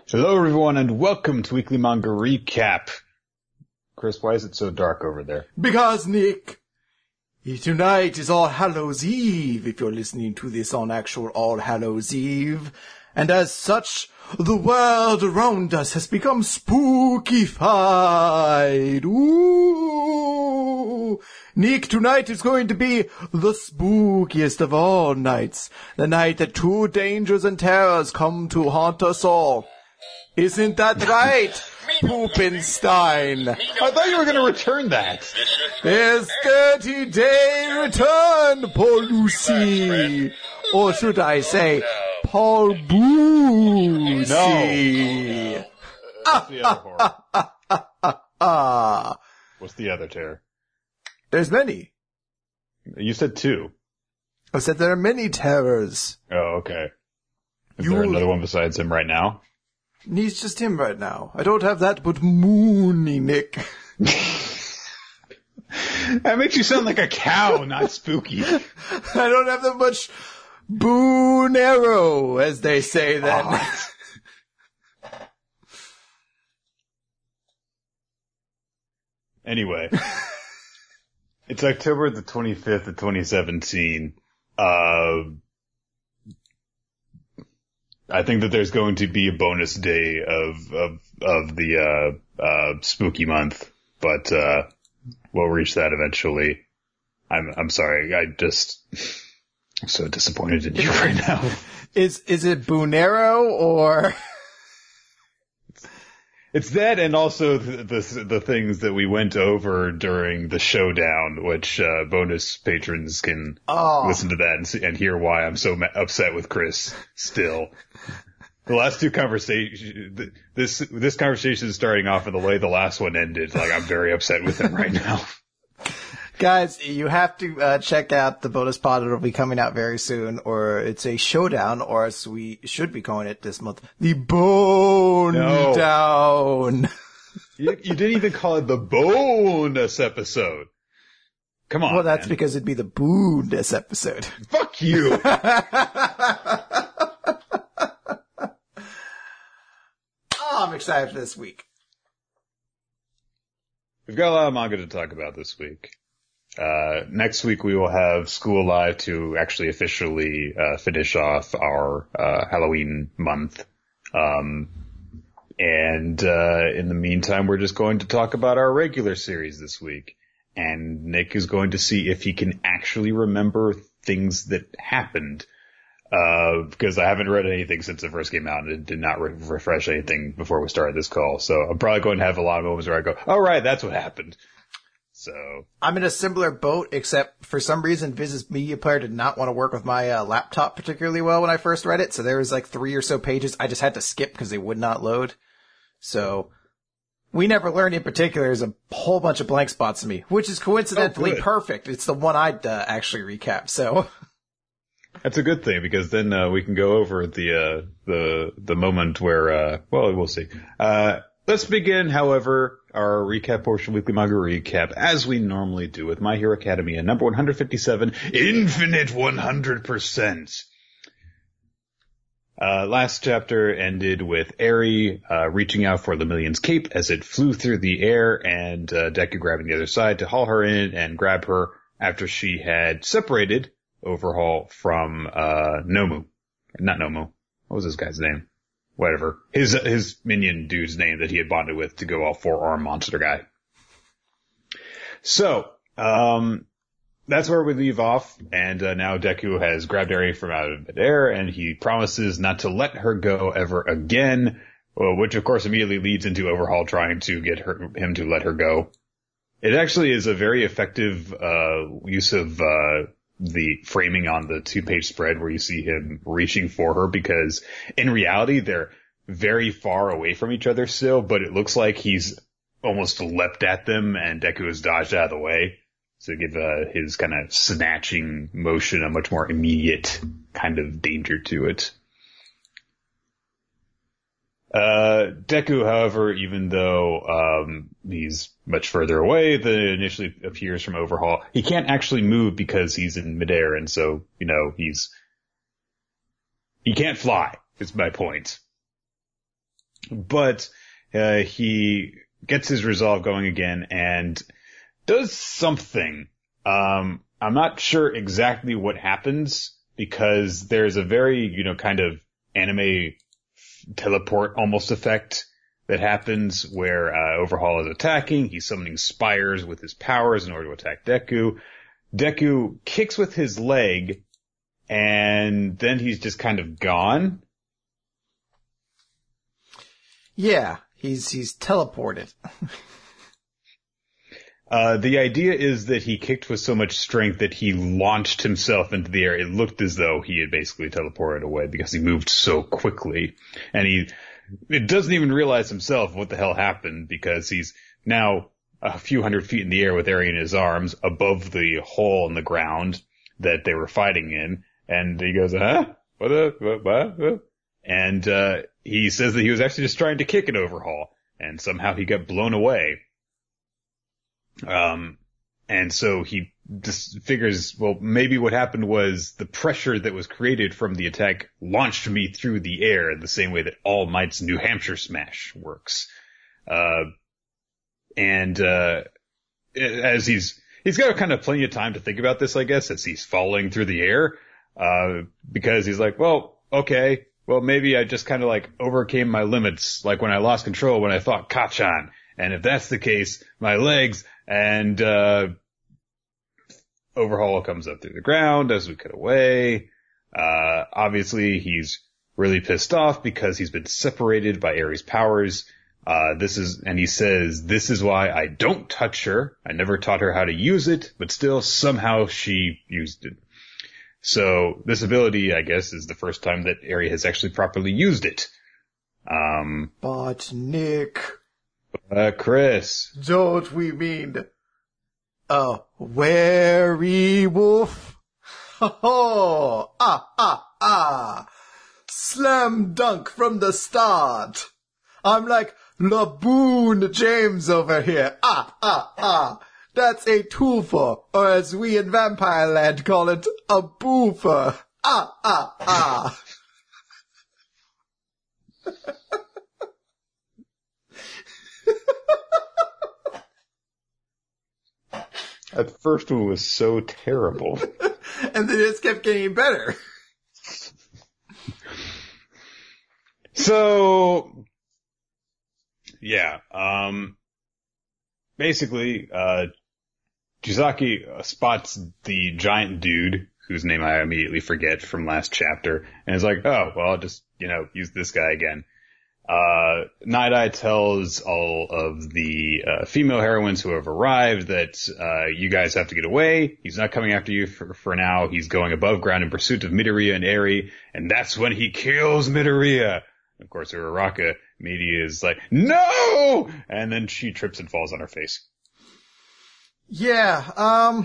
Hello everyone and welcome to Weekly Manga Recap. Chris, why is it so dark over there? Because, Nick, tonight is All Hallows Eve, if you're listening to this on actual All Hallows Eve. And as such, the world around us has become spookified. Ooh! Nick, tonight is going to be the spookiest of all nights. The night that two dangers and terrors come to haunt us all. Isn't that right, Poopenstein? I thought you were going to return that. There's 30-day return, Paul Lucy. Or should I say, Paul Boosie. No. What's the other horror? What's the other terror? There's many. You said two. I said there are many terrors. Oh, okay. Is there another one besides him right now? He's just him right now. I don't have that but Moony, Nick. That makes you sound like a cow, not spooky. I don't have that much Boonero, as they say then. Oh. Anyway. It's October the 25th of 2017. I think that there's going to be a bonus day of the spooky month, but we'll reach that eventually. I'm sorry. I'm so disappointed in you right now. Is it Boonero or? It's that, and also the things that we went over during the showdown, which bonus patrons can listen to that and hear why I'm so upset with Chris still. The last two conversations, this conversation is starting off in the way the last one ended. Like, I'm very upset with him right now. Guys, you have to check out the bonus pod. It'll be coming out very soon, or it's a showdown, or as we should be calling it this month, the Bone Down. You didn't even call it the bonus episode. Come on. Well, that's because it'd be the bonus episode. Fuck you. I'm excited for this week. We've got a lot of manga to talk about this week. Next week we will have School Live to actually officially finish off our Halloween month. And in the meantime, we're just going to talk about our regular series this week. And Nick is going to see if he can actually remember things that happened. Because I haven't read anything since the first came out and did not refresh anything before we started this call. So I'm probably going to have a lot of moments where I go, oh, right, that's what happened. So I'm in a similar boat, except for some reason Viz's Media Player did not want to work with my laptop particularly well when I first read it. So there was like 3 or so pages I just had to skip because they would not load. So We Never Learn in particular is a whole bunch of blank spots to me, which is coincidentally perfect. It's the one I'd actually recap. So that's a good thing, because then we can go over the moment where well, we'll see. Let's begin, however, our recap portion, Weekly Manga Recap, as we normally do with My Hero Academia, number 157, Infinite 100%. Last chapter ended with Eri reaching out for Lemillion's cape as it flew through the air, and Deku grabbing the other side to haul her in and grab her after she had separated Overhaul from Nomu. Not Nomu. What was this guy's name? Whatever. His minion dude's name that he had bonded with to go all 4-arm monster guy. So, that's where we leave off, and now Deku has grabbed Eri from out of midair, and he promises not to let her go ever again, which of course immediately leads into Overhaul trying to get him to let her go. It actually is a very effective use of the framing on the 2-page spread where you see him reaching for her, because in reality they're very far away from each other still, but it looks like he's almost leapt at them and Deku has dodged out of the way. So give his kind of snatching motion a much more immediate kind of danger to it. Deku, however, even though he's much further away than initially appears from Overhaul, he can't actually move because he's in midair, and so, you know, he can't fly, is my point. But he gets his resolve going again and does something. I'm not sure exactly what happens because there's a very, kind of anime teleport almost effect that happens where Overhaul is attacking. He's summoning spires with his powers in order to attack Deku. Deku kicks with his leg, and then he's just kind of gone. Yeah, he's teleported. The idea is that he kicked with so much strength that he launched himself into the air. It looked as though he had basically teleported away because he moved so quickly. And it doesn't even realize himself what the hell happened because he's now a few hundred feet in the air with Eri in his arms above the hole in the ground that they were fighting in. And he goes, huh? What? And he says that he was actually just trying to kick an Overhaul. And somehow he got blown away. And so he just figures, well, maybe what happened was the pressure that was created from the attack launched me through the air the same way that All Might's New Hampshire Smash works. As he's got kind of plenty of time to think about this, I guess, as he's falling through the air, because he's like, well, okay, well, maybe I just kind of like overcame my limits, like when I lost control when I fought Kacchan. And if that's the case, my legs and, Overhaul comes up through the ground as we cut away. Obviously he's really pissed off because he's been separated by Eri's powers. And he says, this is why I don't touch her. I never taught her how to use it, but still somehow she used it. So this ability, I guess, is the first time that Eri has actually properly used it. But Nick. Chris. Don't we mean a werewolf? Oh, slam dunk from the start. I'm like Laboon James over here. That's a twofer, or as we in Vampire Land call it, a boofer. That first one was so terrible. And then it just kept getting better. So, yeah, basically, Chisaki spots the giant dude, whose name I immediately forget from last chapter, and is like, oh, well, I'll just, use this guy again. Night Eye tells all of the female heroines who have arrived that you guys have to get away. He's not coming after you for now. He's going above ground in pursuit of Midoriya and Eri, and that's when he kills Midoriya. Of course, Uraraka immediately is like, no! And then she trips and falls on her face. Yeah,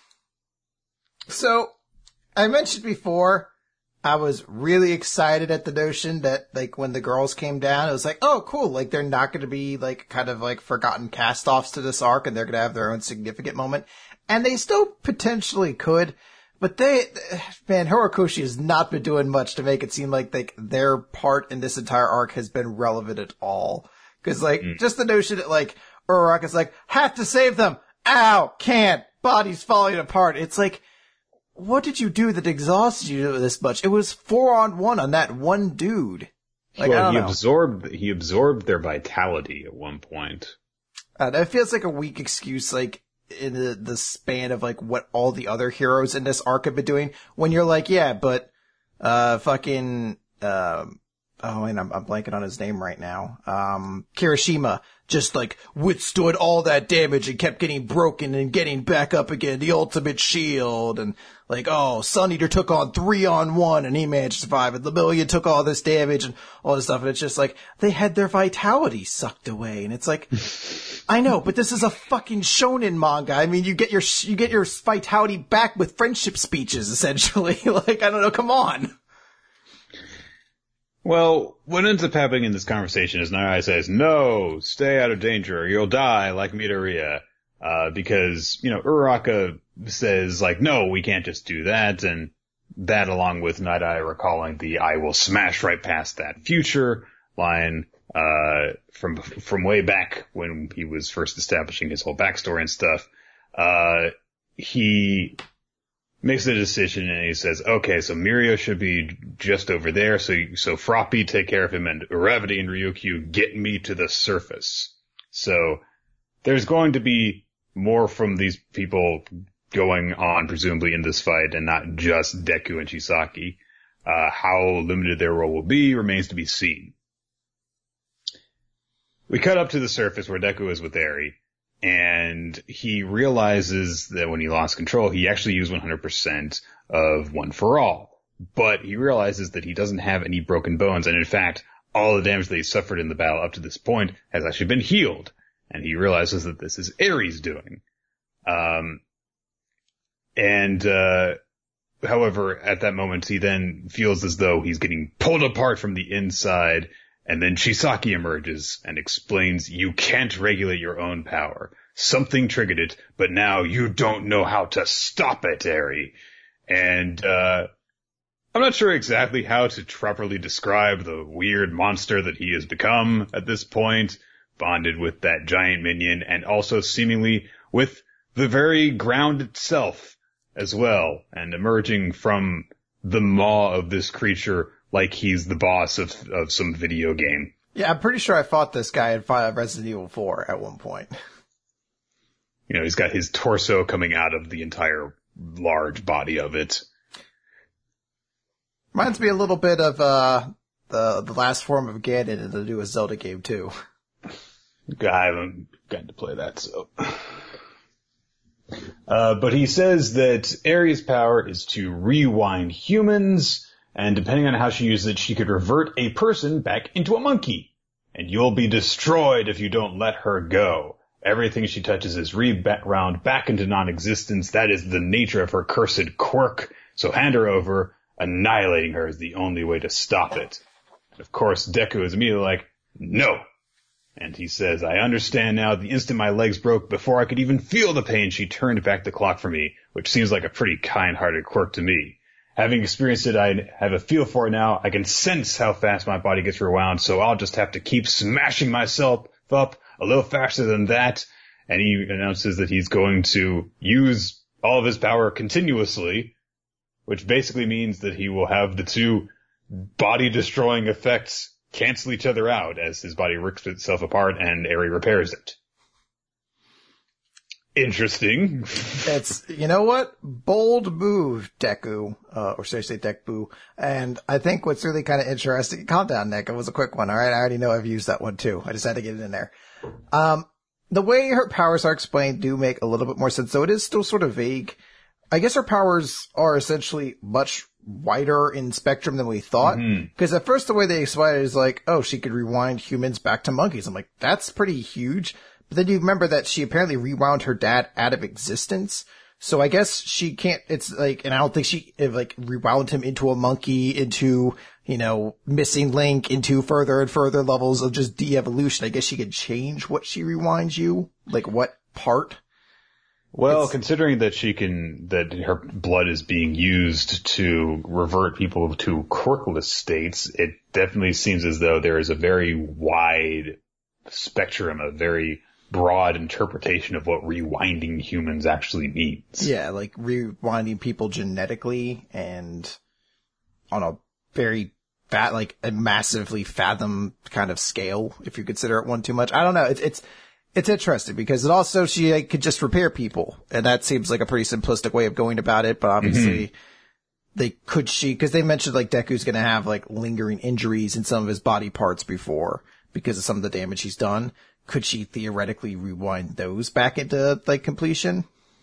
so I mentioned before, I was really excited at the notion that, like, when the girls came down, it was like, oh, cool, like, they're not going to be, like, kind of, like, forgotten cast-offs to this arc, and they're going to have their own significant moment. And they still potentially could, but Horikoshi has not been doing much to make it seem like, their part in this entire arc has been relevant at all. Cause, just the notion that, like, Uraraka's like, have to save them! Ow! Can't! Body's falling apart. It's like, what did you do that exhausted you this much? It was 4-on-1 on that one dude. Like, well, he absorbed their vitality at one point. That feels like a weak excuse, like, in the span of, like, what all the other heroes in this arc have been doing. When you're like, yeah, but, and I'm blanking on his name right now. Kirishima just, like, withstood all that damage and kept getting broken and getting back up again. The ultimate shield. And, like, oh, Sun Eater took on 3-on-1 and he managed to survive. And Lemillion took all this damage and all this stuff. And it's just like, they had their vitality sucked away. And it's like, I know, but this is a fucking shonen manga. I mean, you get your vitality back with friendship speeches, essentially. Like, I don't know, come on. Well, what ends up happening in this conversation is Night Eye says, no, stay out of danger or you'll die like Midoriya. Because, Uraraka says, like, no, we can't just do that. And that along with Night Eye recalling the I will smash right past that future line from way back when he was first establishing his whole backstory and stuff. He makes the decision and he says, okay, so Mirio should be just over there. So Froppy, take care of him, and Uravity and Ryukyu, get me to the surface. So there's going to be more from these people going on, presumably, in this fight, and not just Deku and Chisaki. How limited their role will be remains to be seen. We cut up to the surface where Deku is with Eri, and he realizes that when he lost control, he actually used 100% of One for All. But he realizes that he doesn't have any broken bones, and in fact, all the damage that he suffered in the battle up to this point has actually been healed. And he realizes that this is Eri's doing. However, at that moment, he then feels as though he's getting pulled apart from the inside, and then Chisaki emerges and explains, you can't regulate your own power. Something triggered it, but now you don't know how to stop it, Eri. And, I'm not sure exactly how to properly describe the weird monster that he has become at this point, bonded with that giant minion, and also seemingly with the very ground itself as well, and emerging from the maw of this creature like he's the boss of some video game. Yeah, I'm pretty sure I fought this guy in Resident Evil 4 at one point. You know, he's got his torso coming out of the entire large body of it. Reminds me a little bit of the last form of Ganon in the newest Zelda game too. I haven't gotten to play that, so. But he says that Eri's power is to rewind humans, and depending on how she uses it, she could revert a person back into a monkey. And you'll be destroyed if you don't let her go. Everything she touches is rewound back into non-existence. That is the nature of her cursed quirk. So hand her over. Annihilating her is the only way to stop it. And of course, Deku is immediately like, no. And he says, I understand now. The instant my legs broke, before I could even feel the pain, she turned back the clock for me, which seems like a pretty kind-hearted quirk to me. Having experienced it, I have a feel for it now. I can sense how fast my body gets rewound, so I'll just have to keep smashing myself up a little faster than that. And he announces that he's going to use all of his power continuously, which basically means that he will have the two body-destroying effects cancel each other out as his body rips itself apart and Eri repairs it. Interesting. It's, you know what? Bold move, Deku. Or should I say Deku? And I think what's really kind of interesting, calm down, Nick. It was a quick one, alright? I already know I've used that one too. I just had to get it in there. The way her powers are explained do make a little bit more sense, though it is still sort of vague. I guess her powers are essentially much wider in spectrum than we thought. Because at first the way they explain it is like, oh, she could rewind humans back to monkeys. I'm like, that's pretty huge. But then you remember that she apparently rewound her dad out of existence. So I guess she can't, it's like, and I don't think she, like, rewound him into a monkey, into, you know, missing link, into further and further levels of just de-evolution. I guess she could change what she rewinds you, like what part. Well, considering that that her blood is being used to revert people to quirkless states, it definitely seems as though there is a very wide spectrum, a very broad interpretation of what rewinding humans actually means. Yeah, like rewinding people genetically and on a very like a massively fathom kind of scale, if you consider it one too much. I don't know. It's interesting because it also, she could just repair people. And that seems like a pretty simplistic way of going about it. But obviously because they mentioned like Deku's going to have like lingering injuries in some of his body parts before because of some of the damage he's done. Could she theoretically rewind those back into like completion?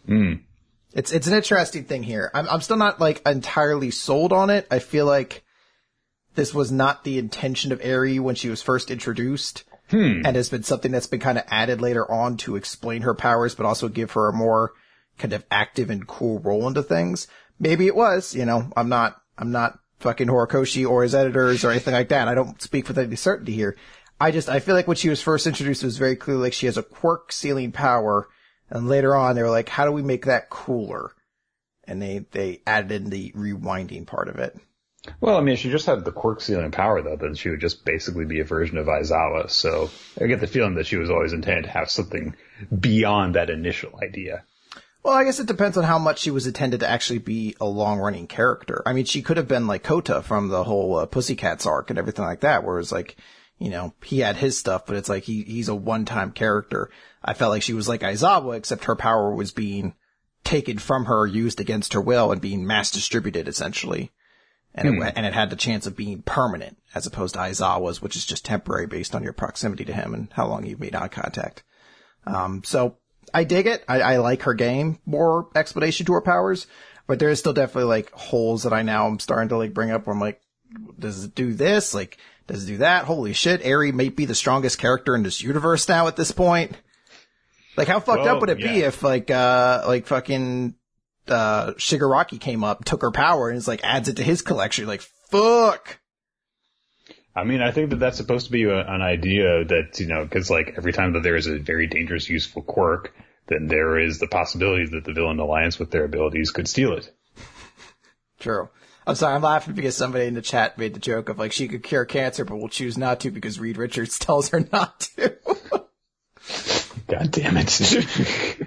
It's an interesting thing here. I'm still not like entirely sold on it. I feel like this was not the intention of Eri when she was first introduced. And has been something that's been kind of added later on to explain her powers, but also give her a more kind of active and cool role into things. Maybe it was, you know, I'm not fucking Horikoshi or his editors or anything like that. I don't speak with any certainty here. I feel like when she was first introduced, it was very clear like she has a quirk sealing power. And later on, they were like, how do we make that cooler? And they added in the rewinding part of it. Well, I mean, if she just had the quirk stealing power, though, then she would just basically be a version of Aizawa. So I get the feeling that she was always intended to have something beyond that initial idea. Well, I guess it depends on how much she was intended to actually be a long-running character. I mean, she could have been like Kota from the whole Pussycats arc and everything like that, where it's like, you know, he had his stuff, but it's like he's a one-time character. I felt like she was like Aizawa, except her power was being taken from her, used against her will, and being mass distributed, essentially. And it had the chance of being permanent, as opposed to Aizawa's, which is just temporary based on your proximity to him and how long you've made eye contact. So I dig it. I like her game, more explanation to her powers, but there is still definitely like holes that I now am starting to like bring up where I'm like, does it do this? Like, does it do that? Holy shit, Eri may be the strongest character in this universe now at this point. Like, how fucked up would it be if like fucking Shigaraki came up, took her power, and is like adds it to his collection? Like, fuck. I mean, I think that that's supposed to be an idea that, you know, because like every time that there is a very dangerous, useful quirk, then there is the possibility that the villain alliance with their abilities could steal it. True. I'm sorry, I'm laughing because somebody in the chat made the joke of like she could cure cancer, but will choose not to because Reed Richards tells her not to. God damn it.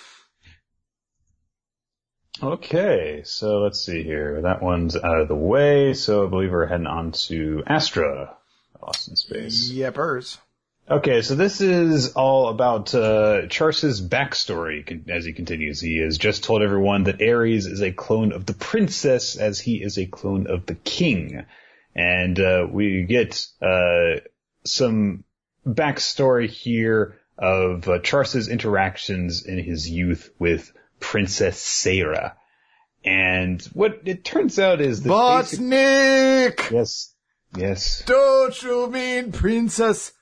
Okay, so let's see here. That one's out of the way, so I believe we're heading on to Astra, Lost in Space. Yepers. Okay, so this is all about Charce's backstory as he continues. He has just told everyone that Ares is a clone of the princess as he is a clone of the king. And we get some backstory here of Charce's interactions in his youth with Princess Sarah. And what it turns out is that Botnik! Yes. Don't you mean Princess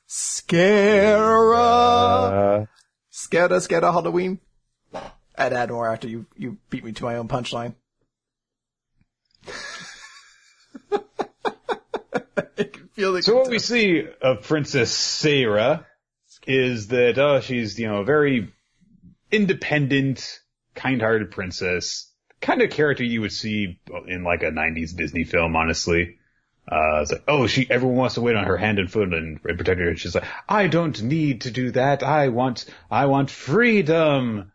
Scara? Scara Halloween? I'd add more after you beat me to my own punchline. I can feel the So what we see of Princess Sarah is that she's, you know, a very independent, kind-hearted princess, kind of character you would see in like a 90s Disney film, honestly. It's like, everyone wants to wait on her hand and foot and protect her. She's like, I don't need to do that. I want freedom.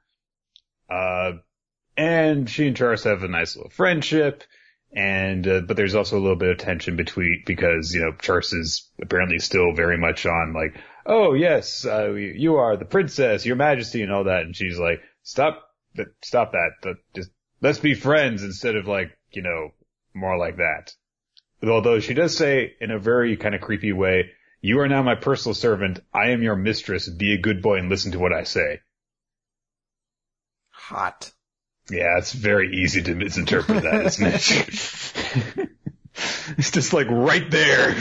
And she and Charce have a nice little friendship. And, but there's also a little bit of tension because, you know, Charce is apparently still very much on like, oh yes, you are the princess, your majesty and all that. And she's like, stop that. Just let's be friends instead of like, you know, more like that. Although she does say in a very kind of creepy way, you are now my personal servant. I am your mistress. Be a good boy and listen to what I say. Hot. Yeah, it's very easy to misinterpret that, isn't it? It's just like right there.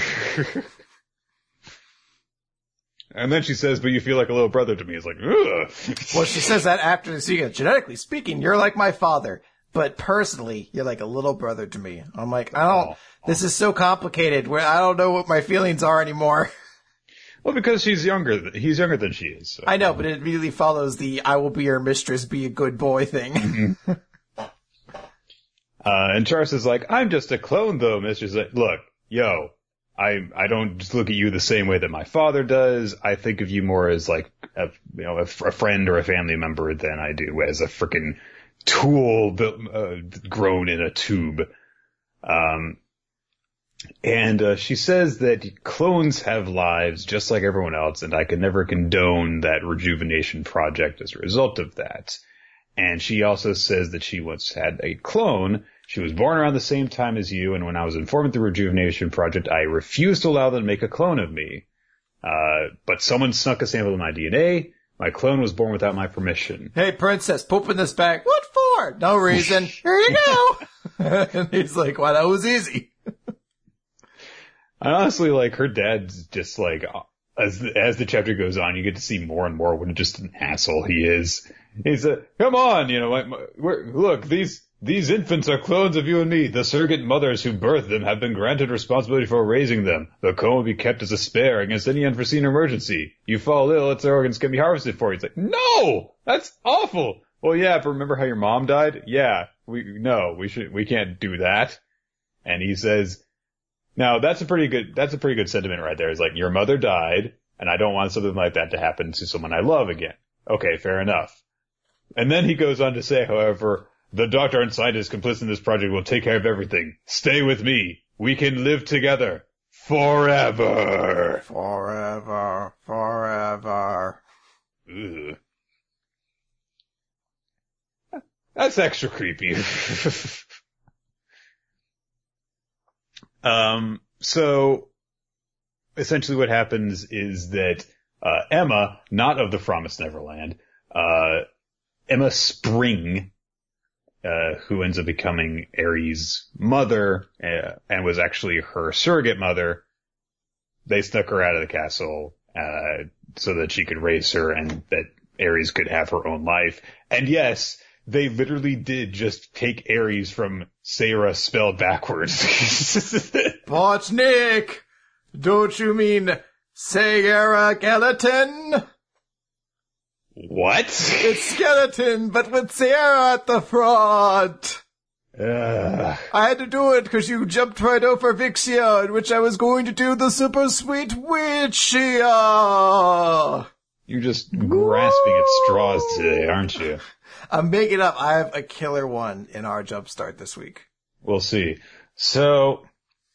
And then she says, but you feel like a little brother to me. It's like, ugh. Well, she says that after, so genetically speaking, you're like my father. But personally, you're like a little brother to me. I'm like, this is so complicated where I don't know what my feelings are anymore. Well, because he's younger than she is. So. I know, but it immediately follows the I will be your mistress, be a good boy thing. Mm-hmm. And Charce is like, I'm just a clone though, mistress. Like, look, I don't just look at you the same way that my father does. I think of you more as like a friend or a family member than I do as a frickin' tool grown in a tube. And she says that clones have lives just like everyone else, and I could never condone that rejuvenation project as a result of that. And she also says that she once had a clone. She was born around the same time as you, and when I was informed of the rejuvenation project, I refused to allow them to make a clone of me. But someone snuck a sample of my DNA. My clone was born without my permission. Hey, princess, poop in this bag. What for? No reason. Here you go. And he's like, wow, that was easy. I honestly, like, her dad's just like, as the chapter goes on, you get to see more and more what just an asshole he is. He's come on, you know, look, these infants are clones of you and me. The surrogate mothers who birthed them have been granted responsibility for raising them. The clone will be kept as a spare against any unforeseen emergency. You fall ill, its organs can be harvested for you. It's like, no! That's awful! Well, yeah, but remember how your mom died? Yeah, we can't do that. And he says, now that's a pretty good sentiment right there. It's like, your mother died, and I don't want something like that to happen to someone I love again. Okay, fair enough. And then he goes on to say, however, the doctor and scientist complicit in this project will take care of everything. Stay with me. We can live together. Forever. Forever. Forever. Ugh. That's extra creepy. So essentially what happens is that, Emma, not of the Promised Neverland, Emma Spring, who ends up becoming Ares' mother, and was actually her surrogate mother, they snuck her out of the castle, so that she could raise her and that Ares could have her own life. And yes, they literally did just take Ares from Sarah spelled backwards. Botchnik! Don't you mean Sarah Skeleton? What? It's skeleton, but with Sarah at the front. I had to do it because you jumped right over Vixia, in which I was going to do the super sweet Witchia. You're just grasping at straws today, aren't you? I'm making up. I have a killer one in our Jumpstart this week. We'll see. So,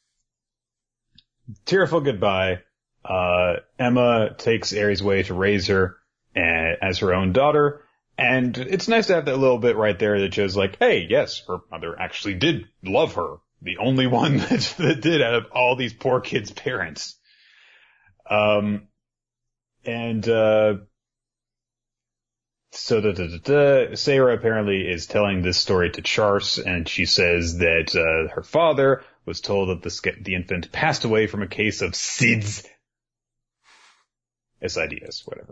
tearful goodbye. Emma takes Ares' way to raise her as her own daughter. And it's nice to have that little bit right there that shows like, hey, yes, her mother actually did love her. The only one that did out of all these poor kids' parents. So Sarah apparently is telling this story to Charse, and she says that her father was told that the infant passed away from a case of SIDS. SIDS, whatever.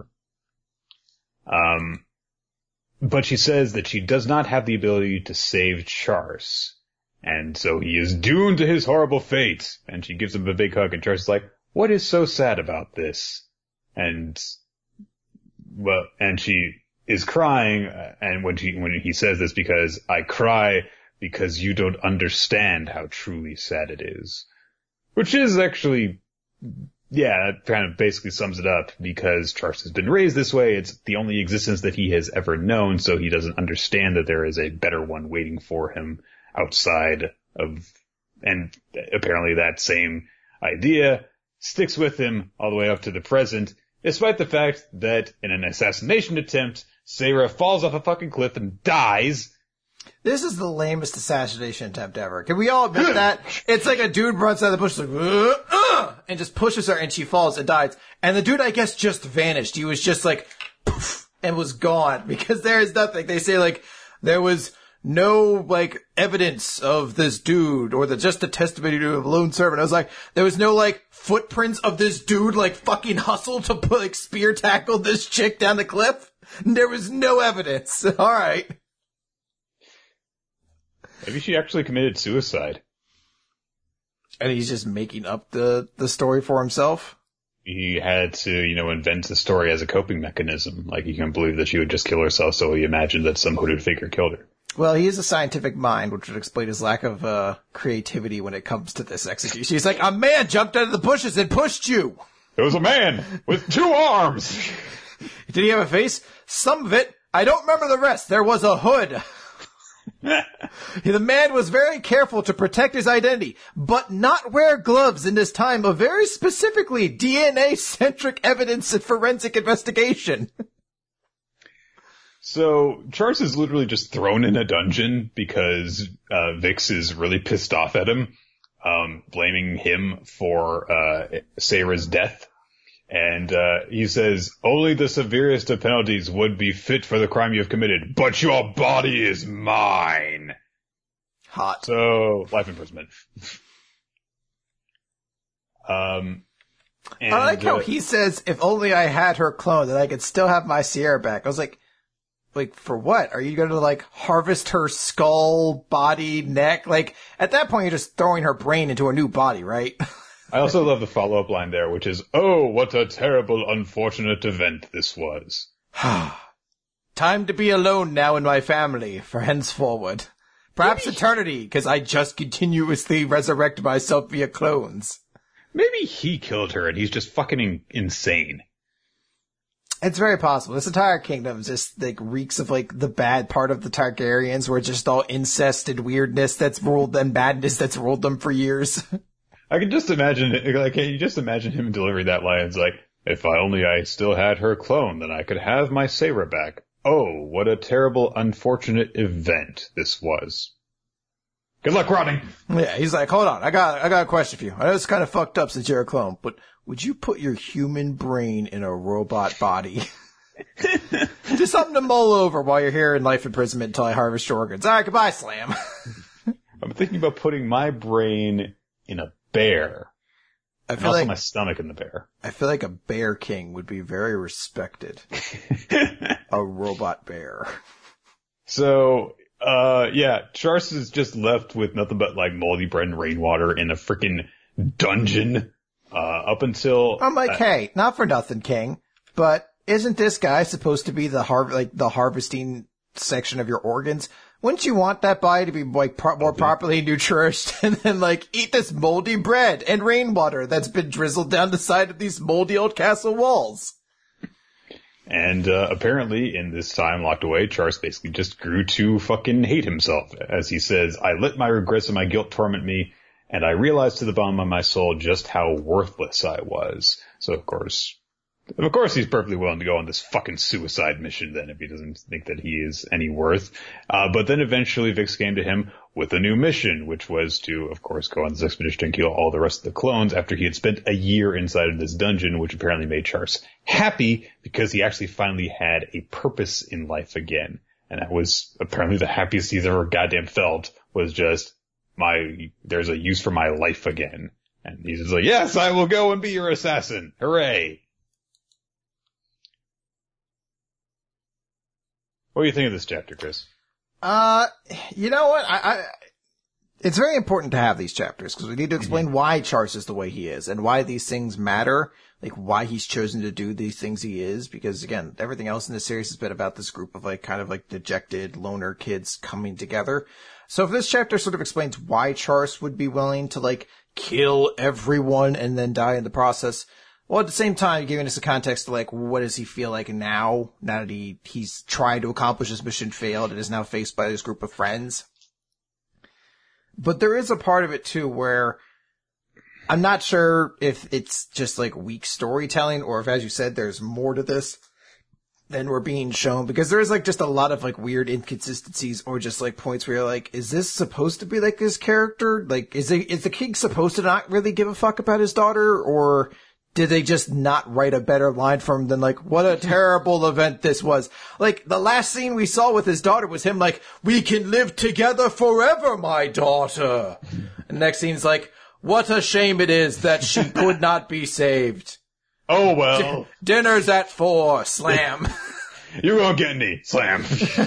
But she says that she does not have the ability to save Charse, and so he is doomed to his horrible fate. And she gives him a big hug, and Charse is like, what is so sad about this? And she is crying, and when he says this, because I cry because you don't understand how truly sad it is. Which is actually, yeah, that kind of basically sums it up, because Charles has been raised this way. It's the only existence that he has ever known, so he doesn't understand that there is a better one waiting for him outside of, and apparently that same idea sticks with him all the way up to the present, despite the fact that in an assassination attempt, Sarah falls off a fucking cliff and dies. This is the lamest assassination attempt ever. Can we all admit that? It's like a dude runs out of the bush like, and just pushes her and she falls and dies. And the dude, I guess, just vanished. He was just like, poof, and was gone, because there is nothing. They say like, there was no like evidence of this dude, or just a testimony to a lone servant. I was like, there was no like footprints of this dude like fucking hustle to like spear tackle this chick down the cliff. There was no evidence. All right. Maybe she actually committed suicide. And he's just making up the story for himself? He had to, invent the story as a coping mechanism. Like, he couldn't believe that she would just kill herself, so he imagined that some hooded figure killed her. Well, he is a scientific mind, which would explain his lack of creativity when it comes to this execution. He's like, a man jumped out of the bushes and pushed you! It was a man with 2 arms! Did he have a face? Some of it. I don't remember the rest. There was a hood. The man was very careful to protect his identity, but not wear gloves in this time of very specifically DNA-centric evidence and forensic investigation. So, Charles is literally just thrown in a dungeon because Vix is really pissed off at him, blaming him for Sarah's death. And he says, only the severest of penalties would be fit for the crime you have committed, but your body is mine. Hot. So, life imprisonment. And, I like how he says, if only I had her clone, then I could still have my Sierra back. I was like, for what? Are you going to, like, harvest her skull, body, neck? Like, at that point, you're just throwing her brain into a new body, right? I also love the follow-up line there, which is, oh, what a terrible, unfortunate event this was. Time to be alone now in my family, for henceforward. Perhaps eternity, because I just continuously resurrect myself via clones. Maybe he killed her and he's just fucking insane. It's very possible. This entire kingdom just, like, reeks of, like, the bad part of the Targaryens, where it's just all incest and weirdness that's ruled them, badness that's ruled them for years. I can just imagine it, like, can you just imagine him delivering that line? It's like, if I still had her clone, then I could have my saber back. Oh, what a terrible, unfortunate event this was. Good luck, Rodney. Yeah, he's like, hold on, I got a question for you. I know it's kind of fucked up since you're a clone, but would you put your human brain in a robot body? Just something to mull over while you're here in life imprisonment until I harvest your organs. All right, goodbye, Slam. I'm thinking about putting my brain in a bear. I And feel also like my stomach in the bear. I feel like a bear king would be very respected. A robot bear. So, yeah, Charles is just left with nothing but like moldy bread and rainwater in a freaking dungeon, up until... I'm like, hey, not for nothing, King, but isn't this guy supposed to be the harvesting section of your organs? Wouldn't you want that body to be like more properly nourished and then like eat this moldy bread and rainwater that's been drizzled down the side of these moldy old castle walls? And apparently in this time locked away, Charles basically just grew to fucking hate himself. As he says, I let my regrets and my guilt torment me, and I realized to the bottom of my soul just how worthless I was. So of course he's perfectly willing to go on this fucking suicide mission then if he doesn't think that he is any worth. But then eventually Vix came to him with a new mission, which was to, of course, go on this expedition and kill all the rest of the clones after he had spent a year inside of this dungeon, which apparently made Charles happy because he actually finally had a purpose in life again. And that was apparently the happiest he's ever goddamn felt, was just there's a use for my life again. And he's just like, yes, I will go and be your assassin. Hooray. What do you think of this chapter, Chris? You know what? It's very important to have these chapters because we need to explain why Charles is the way he is and why these things matter, like why he's chosen to do these things he is. Because again, everything else in this series has been about this group of like kind of like dejected loner kids coming together. So if this chapter sort of explains why Charles would be willing to like kill everyone and then die in the process, well, at the same time, giving us a context to like, what does he feel like now that he's tried to accomplish his mission, failed, and is now faced by this group of friends. But there is a part of it too where I'm not sure if it's just like weak storytelling or if, as you said, there's more to this than we're being shown, because there is like just a lot of like weird inconsistencies or just like points where you're like, is this supposed to be like his character? Like, is the king supposed to not really give a fuck about his daughter, or did they just not write a better line for him than like, what a terrible event this was? Like, the last scene we saw with his daughter was him like, we can live together forever, my daughter. And next scene's like, what a shame it is that she could not be saved. Oh, well. Dinner's at 4, Slam. You won't get any, Slam.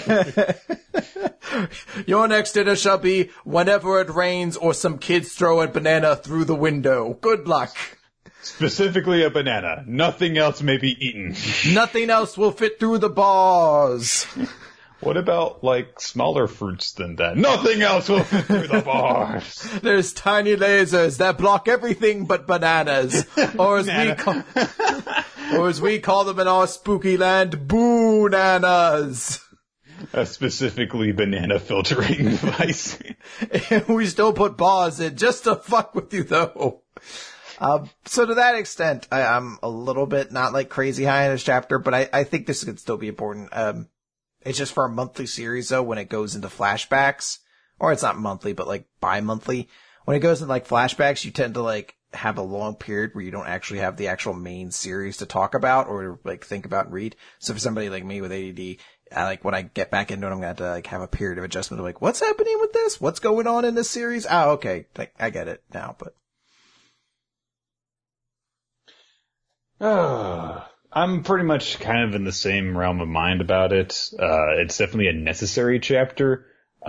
Your next dinner shall be whenever it rains or some kids throw a banana through the window. Good luck. Specifically a banana. Nothing else may be eaten. Nothing else will fit through the bars. What about, like, smaller fruits than that? Nothing else will fit through the bars. There's tiny lasers that block everything but bananas. Or as we call them in our spooky land, boo-nanas. A specifically banana filtering device. And we still put bars in just to fuck with you, though. So to that extent, I'm a little bit not like crazy high in this chapter, but I think this could still be important. It's just for a monthly series though, when it goes into flashbacks, or it's not monthly, but like bi-monthly. When it goes into like flashbacks, you tend to like have a long period where you don't actually have the actual main series to talk about or like think about and read. So for somebody like me with ADD, like when I get back into it, I'm going to have to like have a period of adjustment of like, what's happening with this? What's going on in this series? Oh, okay. Like, I get it now, but. I'm pretty much kind of in the same realm of mind about it. It's definitely a necessary chapter.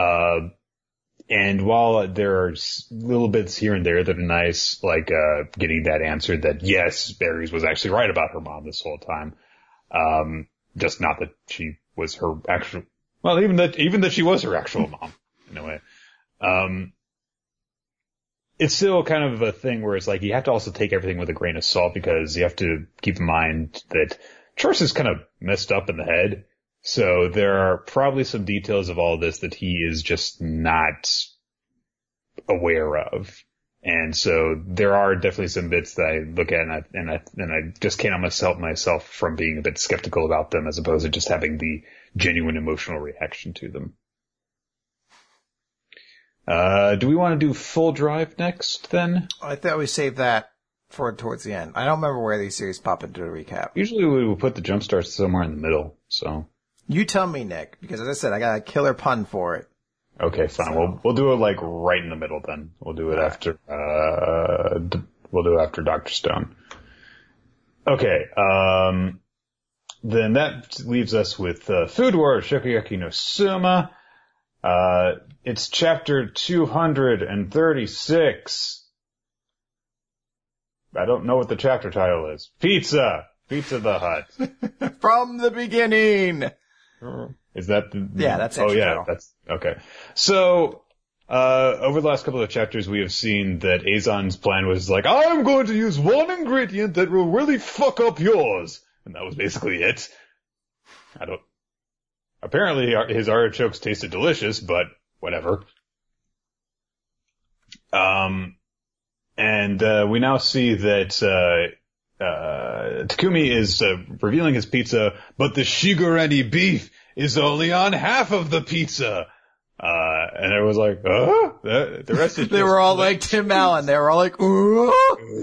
And while there's little bits here and there that are nice, like, getting that answer that yes, Varys was actually right about her mom this whole time. Just not that she was her actual, well, even that she was her actual mom in a way. It's still kind of a thing where it's like you have to also take everything with a grain of salt because you have to keep in mind that Chorus is kind of messed up in the head. So there are probably some details of all this that he is just not aware of. And so there are definitely some bits that I look at and I just can't help myself from being a bit skeptical about them as opposed to just having the genuine emotional reaction to them. Do we want to do Full Drive next then? I thought we saved that for towards the end. I don't remember where these series pop into the recap. Usually we will put the jump starts somewhere in the middle, so. You tell me, Nick, because as I said, I got a killer pun for it. Okay, fine. So. We'll do it like right in the middle then. We'll do it after, we'll do it after Dr. Stone. Okay, then that leaves us with, Food War Shokugeki no Suma. It's chapter 236. I don't know what the chapter title is. Pizza the Hut. From the beginning. Is that yeah, that's it. Oh yeah, title. That's okay. So, over the last couple of chapters, we have seen that Azon's plan was like, I'm going to use one ingredient that will really fuck up yours. And that was basically it. Apparently his artichokes tasted delicious, but whatever. We now see that, Takumi is, revealing his pizza, but the Shigurani beef is only on half of the pizza. And it was like, the rest is They were all like Tim Allen. They were all like, ooh.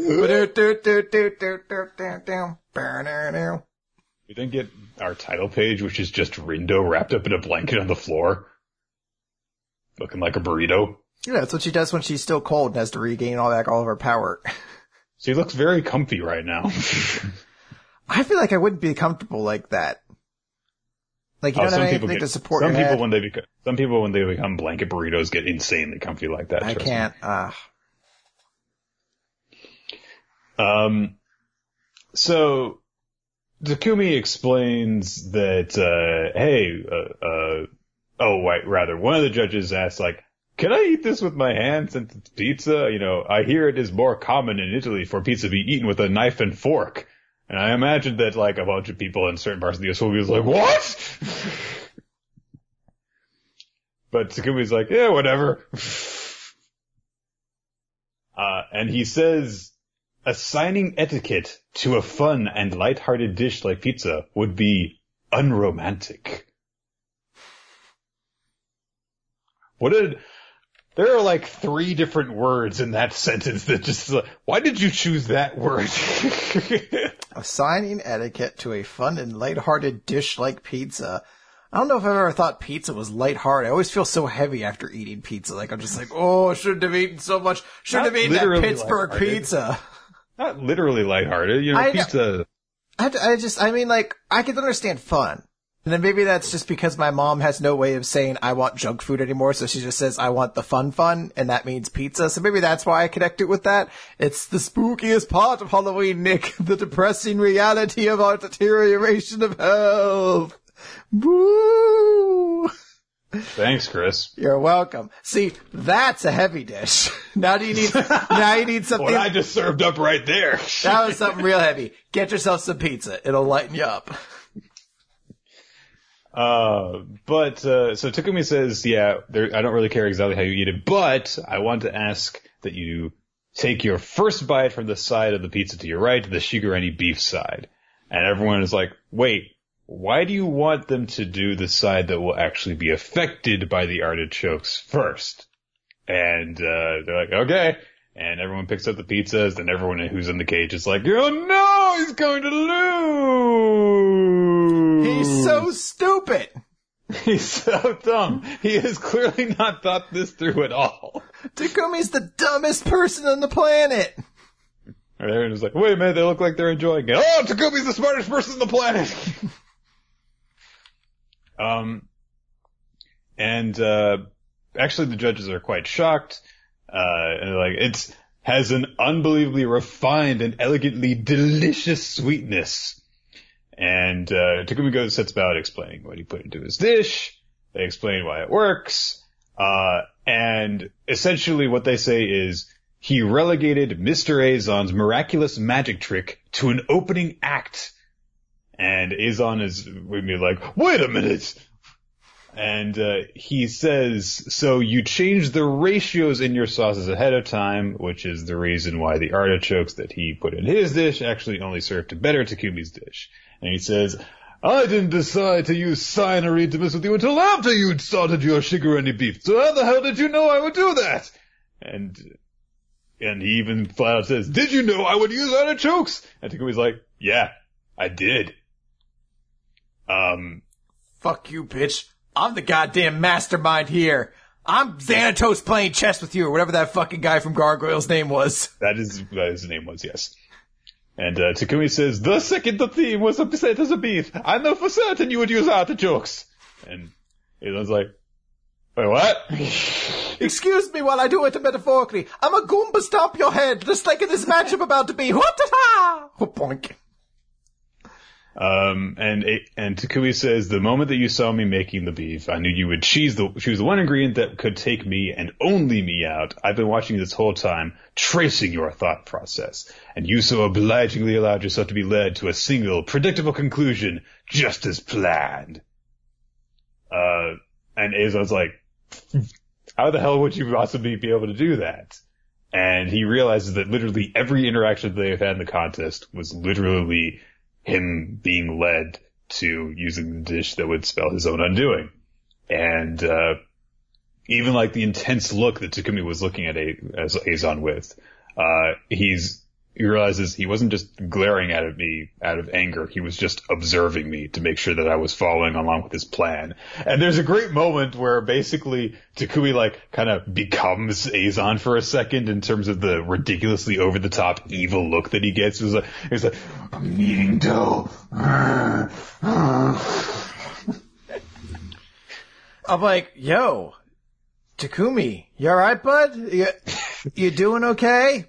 We didn't get our title page, which is just Rindo wrapped up in a blanket on the floor. Looking like a burrito. Yeah, that's what she does when she's still cold and has to regain all of her power. She looks very comfy right now. I feel like I wouldn't be comfortable like that. Like, you don't have anything to support your head. Some people, when they become blanket burritos, get insanely comfy like that. I can't. So, Takumi explains that, one of the judges asked, like, can I eat this with my hands since it's pizza? You know, I hear it is more common in Italy for pizza to be eaten with a knife and fork. And I imagine that, like, a bunch of people in certain parts of the US will be like, what? But Takumi's like, yeah, whatever. And he says, assigning etiquette to a fun and lighthearted dish like pizza would be unromantic. There are like 3 different words in that sentence that just, why did you choose that word? Assigning etiquette to a fun and lighthearted dish like pizza. I don't know if I've ever thought pizza was lighthearted. I always feel so heavy after eating pizza. Like, I'm just like, oh, I shouldn't have eaten so much. Shouldn't have eaten that Pittsburgh pizza. Not literally lighthearted. You know, pizza. I can understand fun. And then maybe that's just because my mom has no way of saying I want junk food anymore, so she just says I want the fun, and that means pizza. So maybe that's why I connect it with that. It's the spookiest part of Halloween, Nick. The depressing reality of our deterioration of health. Woo! Thanks, Chris. You're welcome. See, that's a heavy dish. Now you need something. What I just served up right there. That was something real heavy. Get yourself some pizza. It'll lighten you up. So Takumi says, I don't really care exactly how you eat it, but I want to ask that you take your first bite from the side of the pizza to your right, the Shigurani beef side. And everyone is like, wait, why do you want them to do the side that will actually be affected by the artichokes first? And, they're like, okay. And everyone picks up the pizzas, and everyone who's in the cage is like, oh no, he's going to lose! He's so stupid! He's so dumb. He has clearly not thought this through at all. Takumi's the dumbest person on the planet! And everyone's like, wait a minute, they look like they're enjoying it. Oh, Takumi's the smartest person on the planet! Actually the judges are quite shocked. And they're like, it has an unbelievably refined and elegantly delicious sweetness. And, sets about explaining what he put into his dish. They explain why it works. And essentially what they say is he relegated Mr. Azon's miraculous magic trick to an opening act. And Azon is with me like, wait a minute. And he says, so you changed the ratios in your sauces ahead of time, which is the reason why the artichokes that he put in his dish actually only served to better Takumi's dish. And he says, I didn't decide to use cyanide to mess with you until after you'd started your shigurani beef. So how the hell did you know I would do that? And he even flat out says, did you know I would use artichokes? And Takumi's like, yeah, I did. Fuck you, bitch. I'm the goddamn mastermind here. I'm Xanatos playing chess with you, or whatever that fucking guy from Gargoyle's name was. That his name was, yes. And Takumi says, the second the theme was upset as a beef, I know for certain you would use artichokes. And Azon's like, wait, what? Excuse me while I do it metaphorically. I'm a Goomba stomp your head, just like in this matchup about to be. What-ta-ta! Boink. And Takumi says, the moment that you saw me making the beef, I knew you would choose the one ingredient that could take me and only me out. I've been watching you this whole time, tracing your thought process. And you so obligingly allowed yourself to be led to a single, predictable conclusion, just as planned. And Azon's like, how the hell would you possibly be able to do that? And he realizes that literally every interaction that they've had in the contest was literally him being led to using the dish that would spell his own undoing. And even like the intense look that Takumi was looking at Azon with, he realizes he wasn't just glaring at me out of anger, he was just observing me to make sure that I was following along with his plan. And there's a great moment where basically Takumi like kind of becomes Azon for a second in terms of the ridiculously over the top evil look that he gets. He's like, I'm eating dough. I'm like, yo, Takumi, you alright, bud? You doing okay?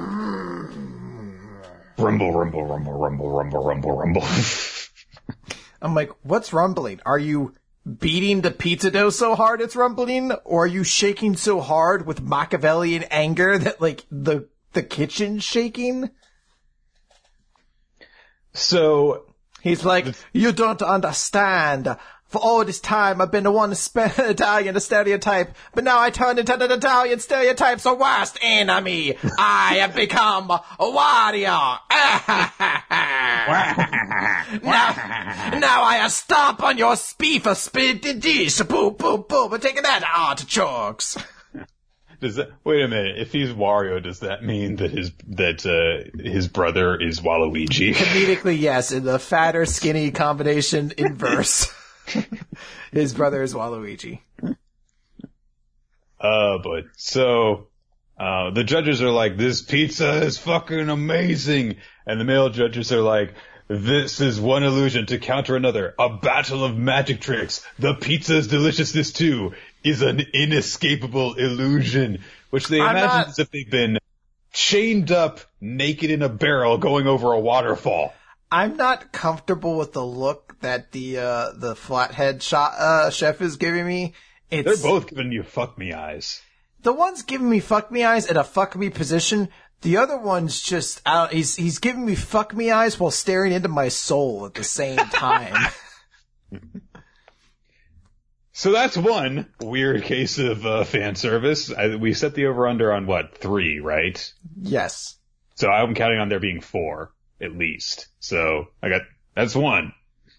Rumble, rumble, rumble, rumble, rumble, rumble, rumble. I'm like, what's rumbling? Are you beating the pizza dough so hard it's rumbling? Or are you shaking so hard with Machiavellian anger that, like, the kitchen's shaking? So, he's like, you don't understand. For all this time, I've been the one to spend Italian the stereotype, but now I turned into the Italian stereotype's worst enemy. I have become a warrior. now I stomp on your beef a spitty dish. Boom, boom, boom. But taking that artichokes. Wait a minute. If he's Wario, does that mean that his brother is Waluigi? Comedically, yes. In the fatter, skinny combination inverse. His brother is Waluigi. But so, the judges are like, this pizza is fucking amazing. And the male judges are like, this is one illusion to counter another. A battle of magic tricks. The pizza's deliciousness too is an inescapable illusion. Which they imagine as if they've been chained up, naked in a barrel, going over a waterfall. I'm not comfortable with the look that the flathead chef is giving me. They're both giving you fuck me eyes. The one's giving me fuck me eyes in a fuck me position. The other one's just he's giving me fuck me eyes while staring into my soul at the same time. So that's one weird case of fan service. We set the over-under on what, 3, right? Yes. So I'm counting on there being 4 at least. So that's 1.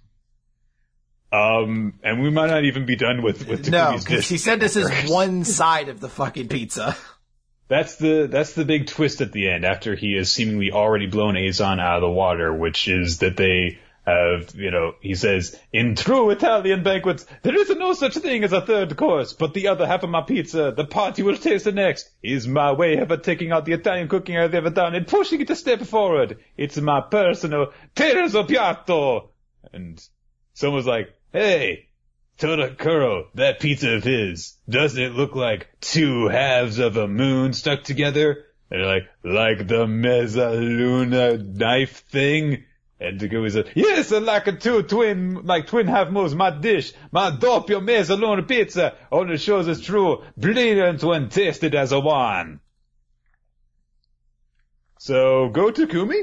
And we might not even be done with no, because he said this is one side of the fucking pizza. That's the big twist at the end, after he has seemingly already blown Azon out of the water, which is that they have, he says, in true Italian banquets, there is no such thing as a third course, but the other half of my pizza, the part you will taste the next, is my way of taking out the Italian cooking I've ever done and pushing it a step forward. It's my personal terzo piatto. And someone's like, hey, Todakuro, that pizza of his, doesn't it look like 2 halves of a moon stuck together? And they're like the Mezzaluna knife thing? And Deku says, yes, like twin half moves, my dish, my doppio mezzalone pizza, only shows it's true, brilliant when tasted as a one. So, go Takumi.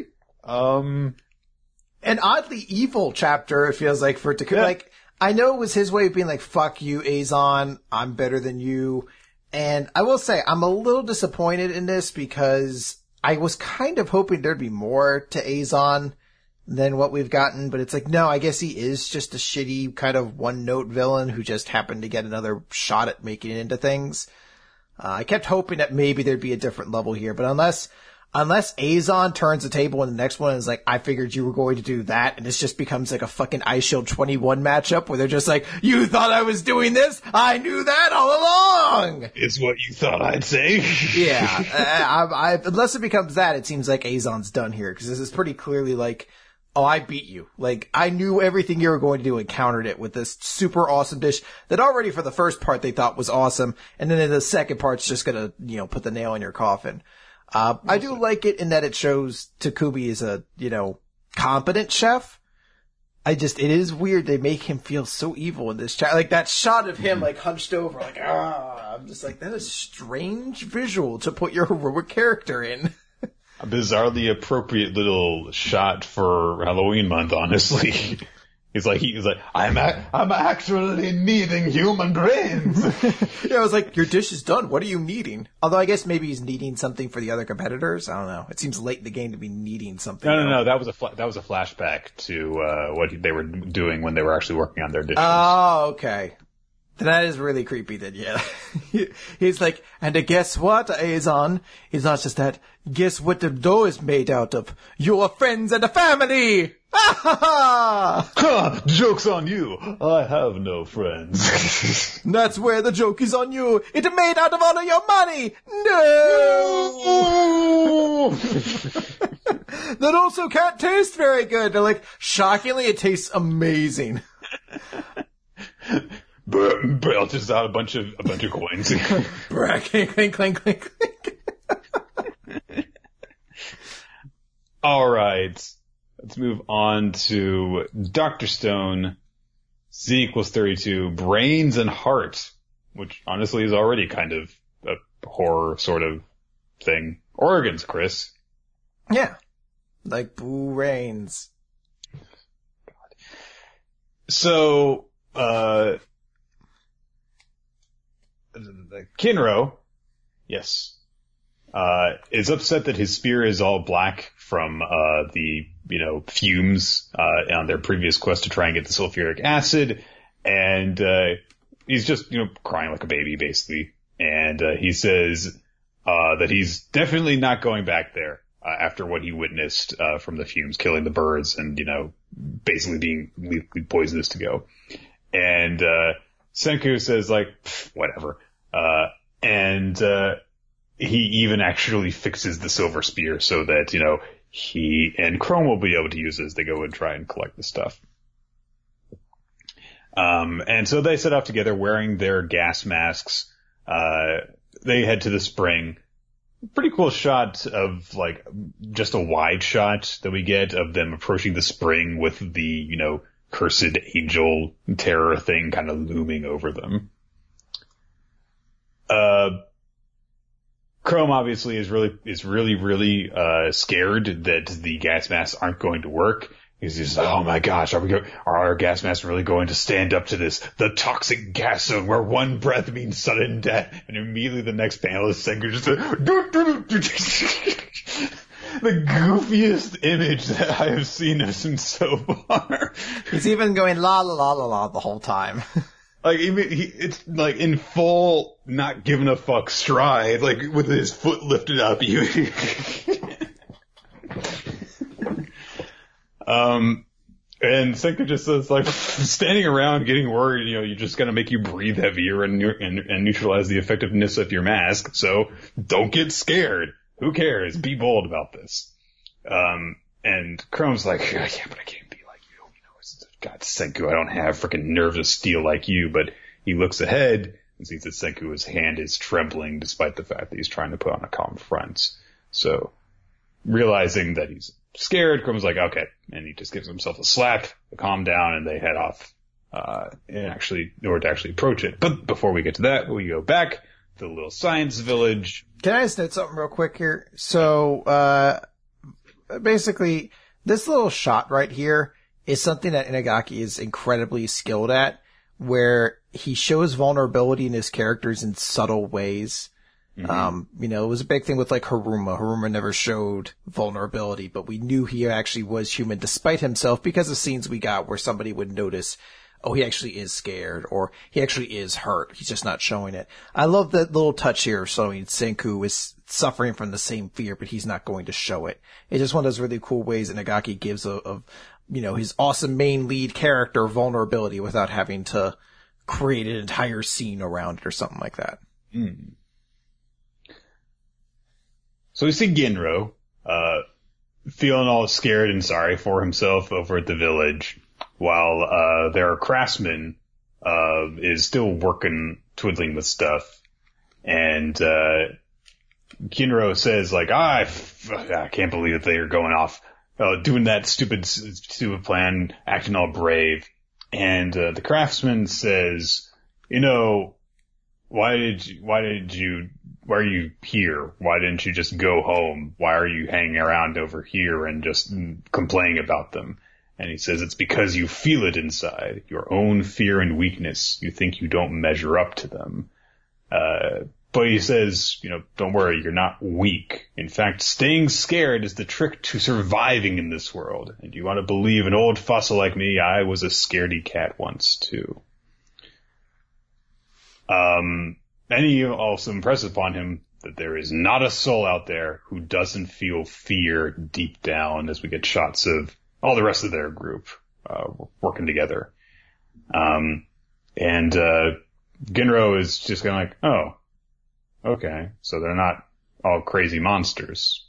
An oddly evil chapter, it feels like, for Takumi. Yeah. Like, I know it was his way of being like, fuck you, Azon, I'm better than you. And I will say, I'm a little disappointed in this because I was kind of hoping there'd be more to Azon than what we've gotten, but it's like, no, I guess he is just a shitty kind of one-note villain who just happened to get another shot at making it into things. I kept hoping that maybe there'd be a different level here, but unless Azon turns the table in the next one and is like, I figured you were going to do that, and this just becomes like a fucking Ice Shield 21 matchup where they're just like, you thought I was doing this? I knew that all along! It's what you thought I'd say. Yeah. Unless it becomes that, it seems like Azon's done here, because this is pretty clearly like, oh, I beat you. Like, I knew everything you were going to do and countered it with this super awesome dish that already for the first part they thought was awesome, and then in the second part's just gonna, put the nail in your coffin. I do like it in that it shows Takumi is a, competent chef. It is weird. They make him feel so evil in this chat. Like that shot of him like hunched over, like, I'm just like, that is a strange visual to put your heroic character in. A bizarrely appropriate little shot for Halloween month, honestly. He's like, I'm actually kneading human brains. Yeah, I was like, your dish is done. What are you kneading? Although I guess maybe he's kneading something for the other competitors. I don't know. It seems late in the game to be kneading something. No. That was a flashback to what they were doing when they were actually working on their dishes. Oh, okay. That is really creepy then, yeah. He's like, and guess what, Azon? It's not just that. Guess what the dough is made out of? Your friends and the family! Ha! Joke's on you. I have no friends. That's where the joke is on you. It's made out of all of your money. No! That also can't taste very good. They're like, shockingly, it tastes amazing. Belches out a bunch of coins. Clink, clink, clink, clink. All right. Let's move on to Dr. Stone, Z = 32, Brains and Heart, which honestly is already kind of a horror sort of thing. Organs, Chris. Yeah. Like Boo Rains. God. So, Kinro, yes, is upset that his spear is all black from the fumes on their previous quest to try and get the sulfuric acid, and he's just crying like a baby basically, and he says that he's definitely not going back there after what he witnessed from the fumes killing the birds and basically being lethally poisonous to go, and Senku says like whatever. And he even actually fixes the silver spear so that, he and Chrome will be able to use it as they go and try and collect the stuff. And so they set off together wearing their gas masks. They head to the spring. Pretty cool shot of like just a wide shot that we get of them approaching the spring with the, cursed angel terror thing kind of looming over them. Chrome obviously is really scared that the gas masks aren't going to work. He's just like, oh my gosh, are our gas masks really going to stand up to this? The toxic gas zone where one breath means sudden death. And immediately the next panel is Senku just the goofiest image that I have seen of him so far. He's even going la la la la la the whole time. Like, it's like in full not giving a fuck stride, like with his foot lifted up. And Senku just says like, standing around getting worried, you're just gonna make you breathe heavier and neutralize the effectiveness of your mask. So don't get scared. Who cares? Be bold about this. And Chrome's like, yeah, but I can't be like you. God, Senku, I don't have freaking nerves of steel like you. But he looks ahead and sees that Senku's hand is trembling despite the fact that he's trying to put on a calm front. So realizing that he's scared. Chrome's like, okay. And he just gives himself a slap, calm down, and they head off, in order to actually approach it. But before we get to that, we go back to the little science village. Can I just note something real quick here? So, basically, this little shot right here is something that Inagaki is incredibly skilled at, where he shows vulnerability in his characters in subtle ways. Mm-hmm. It was a big thing with like Haruma. Haruma never showed vulnerability, but we knew he actually was human despite himself because of scenes we got where somebody would notice, oh, he actually is scared, or he actually is hurt. He's just not showing it. I love that little touch here showing Senku is suffering from the same fear, but he's not going to show it. It's just one of those really cool ways Inagaki gives of his awesome main lead character vulnerability without having to create an entire scene around it or something like that. Mm. So we see Ginro, feeling all scared and sorry for himself over at the village, while, their craftsman, is still working, twiddling with stuff. And, Ginro says like, I can't believe that they are going off, doing that stupid plan, acting all brave. And, the craftsman says, why are you here? Why didn't you just go home? Why are you hanging around over here and just complaining about them? And he says, it's because you feel it inside, your own fear and weakness. You think you don't measure up to them. But he says, don't worry, you're not weak. In fact, staying scared is the trick to surviving in this world. And you want to believe an old fossil like me, I was a scaredy cat once too. And he also impresses upon him that there is not a soul out there who doesn't feel fear deep down, as we get shots of all the rest of their group, working together. Ginro is just kind of like, oh, okay, so they're not all crazy monsters.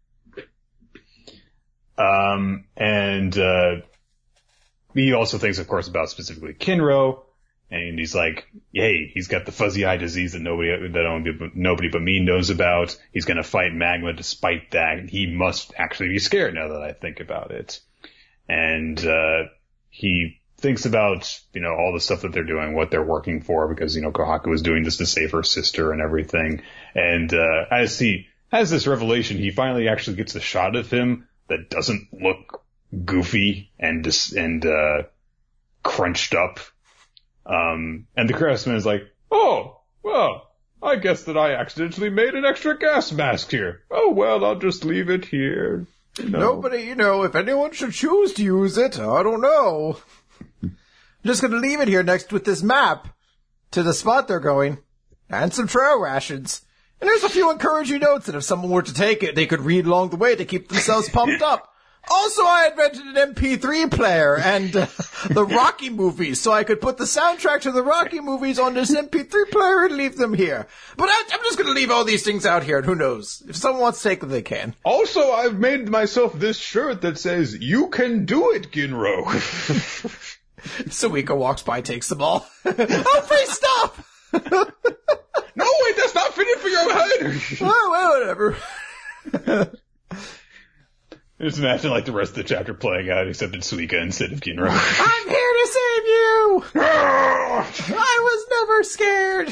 He also thinks, of course, about specifically Kinro. And he's like, hey, he's got the fuzzy eye disease that nobody but me knows about. He's going to fight Magma despite that. He must actually be scared now that I think about it. And, he thinks about, all the stuff that they're doing, what they're working for, because, Kohaku is doing this to save her sister and everything. And, as he has this revelation, he finally actually gets a shot of him that doesn't look goofy and crunched up. And the craftsman is like, oh, well, I guess that I accidentally made an extra gas mask here. Oh, well, I'll just leave it here. Nobody, if anyone should choose to use it, I don't know. I'm just gonna leave it here next with this map to the spot they're going, and some trail rations. And there's a few encouraging notes that if someone were to take it, they could read along the way to keep themselves pumped up. Also, I invented an MP3 player and the Rocky movies, so I could put the soundtrack to the Rocky movies on this MP3 player and leave them here. But I'm just going to leave all these things out here, and who knows? If someone wants to take them, they can. Also, I've made myself this shirt that says, you can do it, Ginro. Suiko walks by, takes them all. Oh, please stop! No, wait, that's not fitting for your head! Oh, well, whatever. Just imagine like the rest of the chapter playing out except in Suika instead of Ginro. I'm here to save you! I was never scared!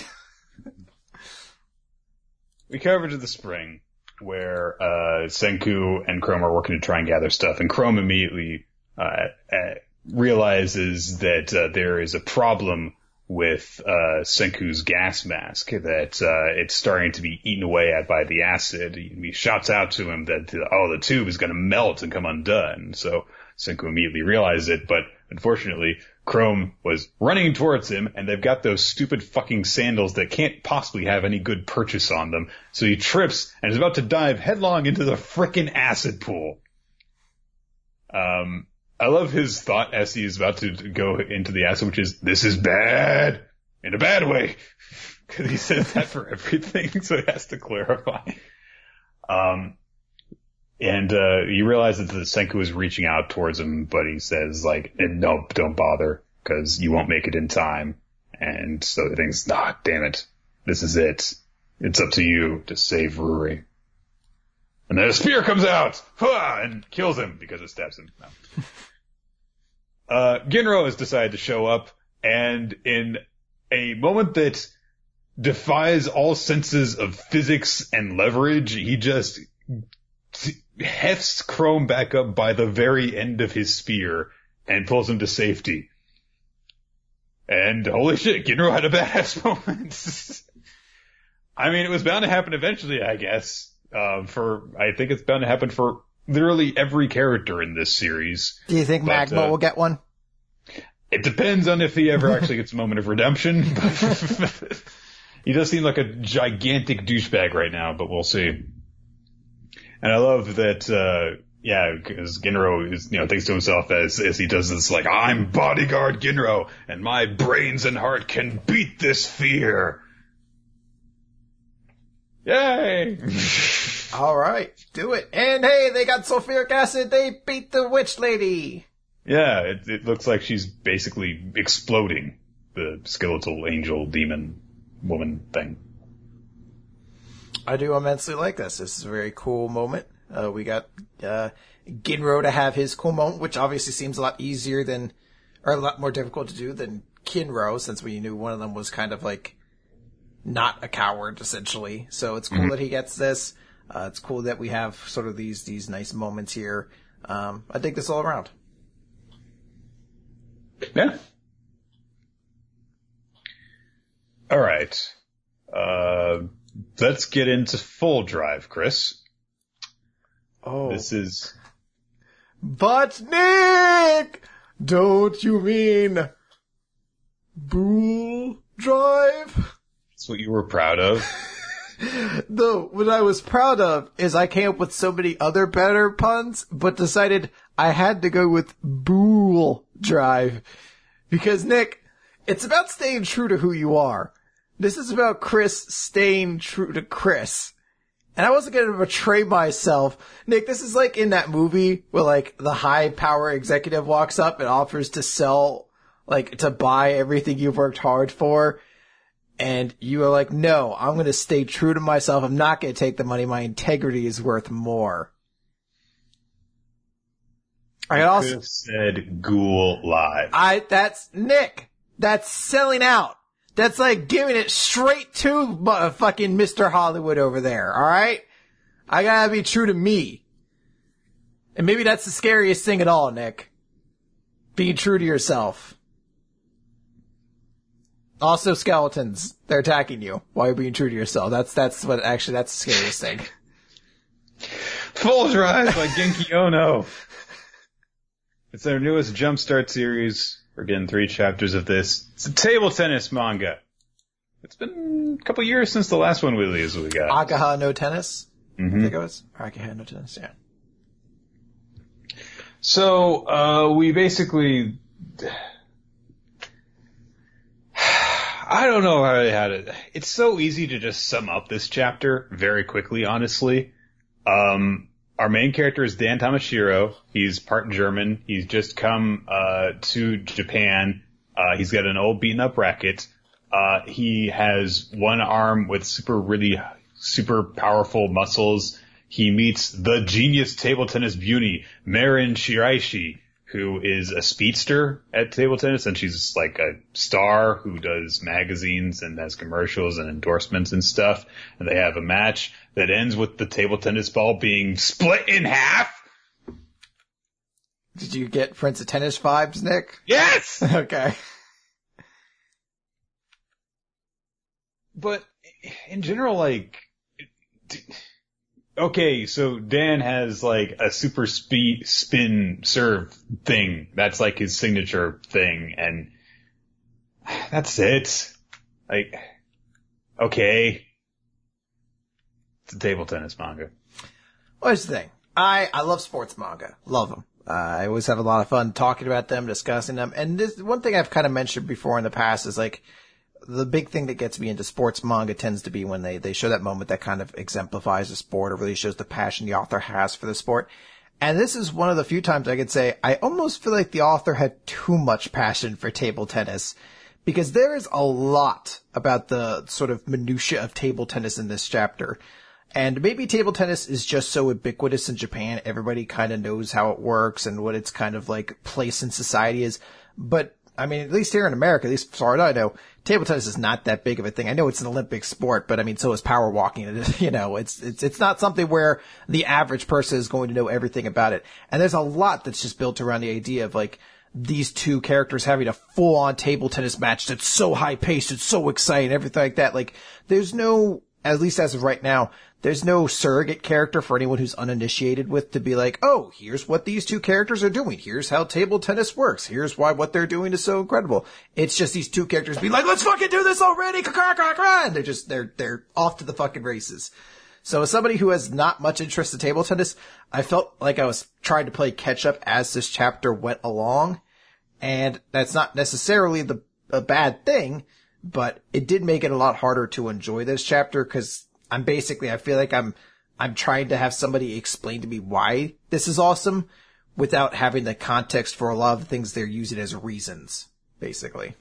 We cover to the spring where Senku and Chrome are working to try and gather stuff, and Chrome immediately realizes that there is a problem with Senku's gas mask, that it's starting to be eaten away at by the acid. He shouts out to him that, the tube is going to melt and come undone. So Senku immediately realizes it, but unfortunately, Chrome was running towards him, and they've got those stupid fucking sandals that can't possibly have any good purchase on them. So he trips and is about to dive headlong into the frickin' acid pool. I love his thought as he is about to go into the acid, which is, this is bad, in a bad way. Because he says that for everything, so he has to clarify. He realizes that Senku is reaching out towards him, but he says, no, don't bother, because you won't make it in time. And so he thinks, damn it, this is it. It's up to you to save Ruri. And then a spear comes out and kills him because it stabs him. No. Ginro has decided to show up, and in a moment that defies all senses of physics and leverage, he just hefts Chrome back up by the very end of his spear and pulls him to safety. And holy shit, Ginro had a badass moment. I mean, it was bound to happen eventually, I guess. I think it's bound to happen for literally every character in this series. Do you think Magma will get one? It depends on if he ever actually gets a moment of redemption. He does seem like a gigantic douchebag right now, but we'll see. And I love that, because Ginro is, thinks to himself as he does this, like, I'm bodyguard Ginro, and my brains and heart can beat this fear. Yay! All right, do it. And hey, they got sulfuric acid. They beat the witch lady. Yeah, it looks like she's basically exploding, the skeletal angel demon woman thing. I do immensely like this. This is a very cool moment. We got Ginro to have his cool moment, which obviously seems a lot easier or a lot more difficult to do than Kinro, since we knew one of them was kind of like not a coward, essentially. So it's cool that he gets this. It's cool that we have sort of these nice moments here. I dig this all around. Yeah. All right. Let's get into Full Drive, Chris. Oh. This is... But Nick! Don't you mean Bull Drive? That's what you were proud of. No, what I was proud of is I came up with so many other better puns, but decided I had to go with Bull Drive. Because, Nick, it's about staying true to who you are. This is about Chris staying true to Chris. And I wasn't going to betray myself. Nick, this is like in that movie where, like, the high power executive walks up and offers to sell, like, to buy everything you've worked hard for. And you are like, no, I'm going to stay true to myself. I'm not going to take the money. My integrity is worth more. I also could have said Ghoul Live. That's Nick. That's selling out. That's like giving it straight to fucking Mr. Hollywood over there. All right. I gotta be true to me. And maybe that's the scariest thing at all, Nick. Being true to yourself. Also, skeletons. They're attacking you while you're being true to yourself. That's the scariest thing. Full Drive by Genki Ono. It's their newest Jumpstart series. We're getting 3 chapters of this. It's a table tennis manga. It's been a couple years since the last one we got. Agaha no Tennis? Mm-hmm. I think it was. Agaha no Tennis, yeah. So, we basically... I don't know how to... It's so easy to just sum up this chapter very quickly, honestly. Our main character is Dan Tamashiro. He's part German. He's just come to Japan. He's got an old beaten up racket. He has one arm with super powerful muscles. He meets the genius table tennis beauty, Marin Shiraishi, who is a speedster at table tennis, and she's like a star who does magazines and has commercials and endorsements and stuff. And they have a match that ends with the table tennis ball being split in half. Did you get Prince of Tennis vibes, Nick? Yes! Okay. But in general, like... Okay, so Dan has like a super spin serve thing. That's like his signature thing, and that's it. Like, okay. It's a table tennis manga. Well, here's the thing. I love sports manga. Love them. I always have a lot of fun talking about them, discussing them. And this one thing I've kind of mentioned before in the past is like, the big thing that gets me into sports manga tends to be when they show that moment that kind of exemplifies the sport or really shows the passion the author has for the sport. And this is one of the few times I could say I almost feel like the author had too much passion for table tennis, because there is a lot about the sort of minutia of table tennis in this chapter. And maybe table tennis is just so ubiquitous in Japan, everybody kind of knows how it works and what its kind of like place in society is. But I mean, at least here in America, at least as far as I know, table tennis is not that big of a thing. I know it's an Olympic sport, but I mean, so is power walking. You know, it's not something where the average person is going to know everything about it. And there's a lot that's just built around the idea of like these two characters having a full on table tennis match that's so high paced, it's so exciting, everything like that. Like there's no, at least as of right now, there's no surrogate character for anyone who's uninitiated with to be like, oh, here's what these two characters are doing. Here's how table tennis works. Here's why what they're doing is so incredible. It's just these two characters being like, let's fucking do this already. And they're off to the fucking races. So as somebody who has not much interest in table tennis, I felt like I was trying to play catch up as this chapter went along. And that's not necessarily a bad thing, but it did make it a lot harder to enjoy this chapter because I feel like I'm trying to have somebody explain to me why this is awesome without having the context for a lot of the things they're using as reasons, basically.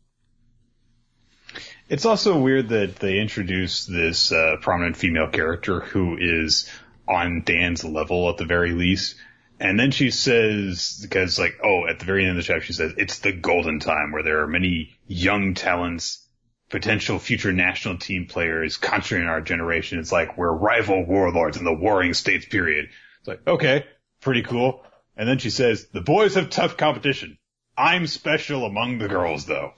It's also weird that they introduce this prominent female character who is on Dan's level at the very least. And then she says, because like, at the very end of the chapter, she says, it's the golden time where there are many young talents, potential future national team players concentrating in our generation. It's like we're rival warlords in the warring states period. It's like, okay, pretty cool. And then she says, the boys have tough competition. I'm special among the girls, though.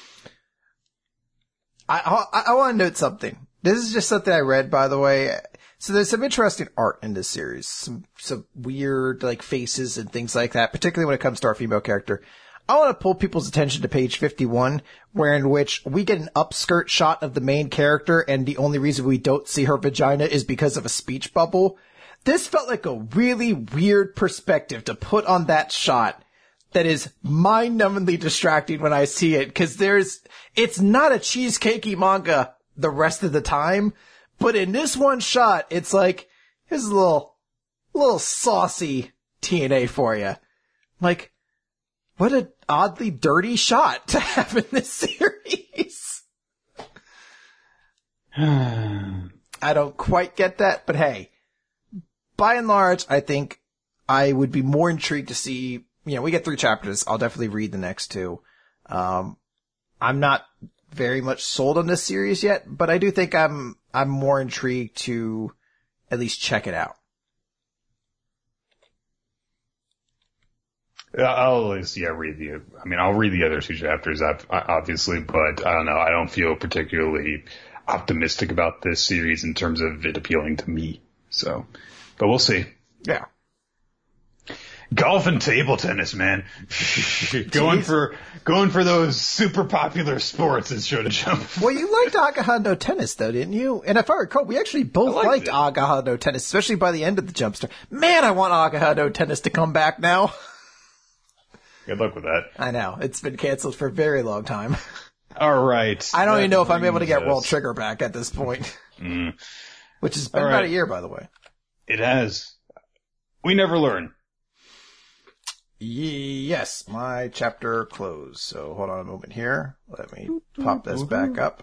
I want to note something. This is just something I read, by the way. So there's some interesting art in this series. Some weird, like, faces and things like that, particularly when it comes to our female character. I want to pull people's attention to page 51, in which we get an upskirt shot of the main character, and the only reason we don't see her vagina is because of a speech bubble. This felt like a really weird perspective to put on that shot that is mind-numbingly distracting when I see it, because it's not a cheesecakey manga the rest of the time, but in this one shot, it's like, here's a little saucy TNA for you. Like, what an oddly dirty shot to have in this series. I don't quite get that, but hey, by and large, I think I would be more intrigued to see, we get 3 chapters. I'll definitely read the next 2. I'm not very much sold on this series yet, but I do think I'm more intrigued to at least check it out. I'll read I'll read the other 2 chapters, obviously, but I don't know. I don't feel particularly optimistic about this series in terms of it appealing to me. So, but we'll see. Yeah. Golf and table tennis, man. going for those super popular sports at Shonen Jump. Well, you liked Agaha no Tennis, though, didn't you? And if I recall, we actually both liked Agaha no Tennis, especially by the end of the Jumpster. Man, I want Agaha no Tennis to come back now. Good luck with that. I know. It's been canceled for a very long time. All right. I don't even know if I'm able to get World Trigger back at this point. Which has been about a year, by the way. It has. We never learn. Yes, my chapter closed. So hold on a moment here. Let me pop this back up.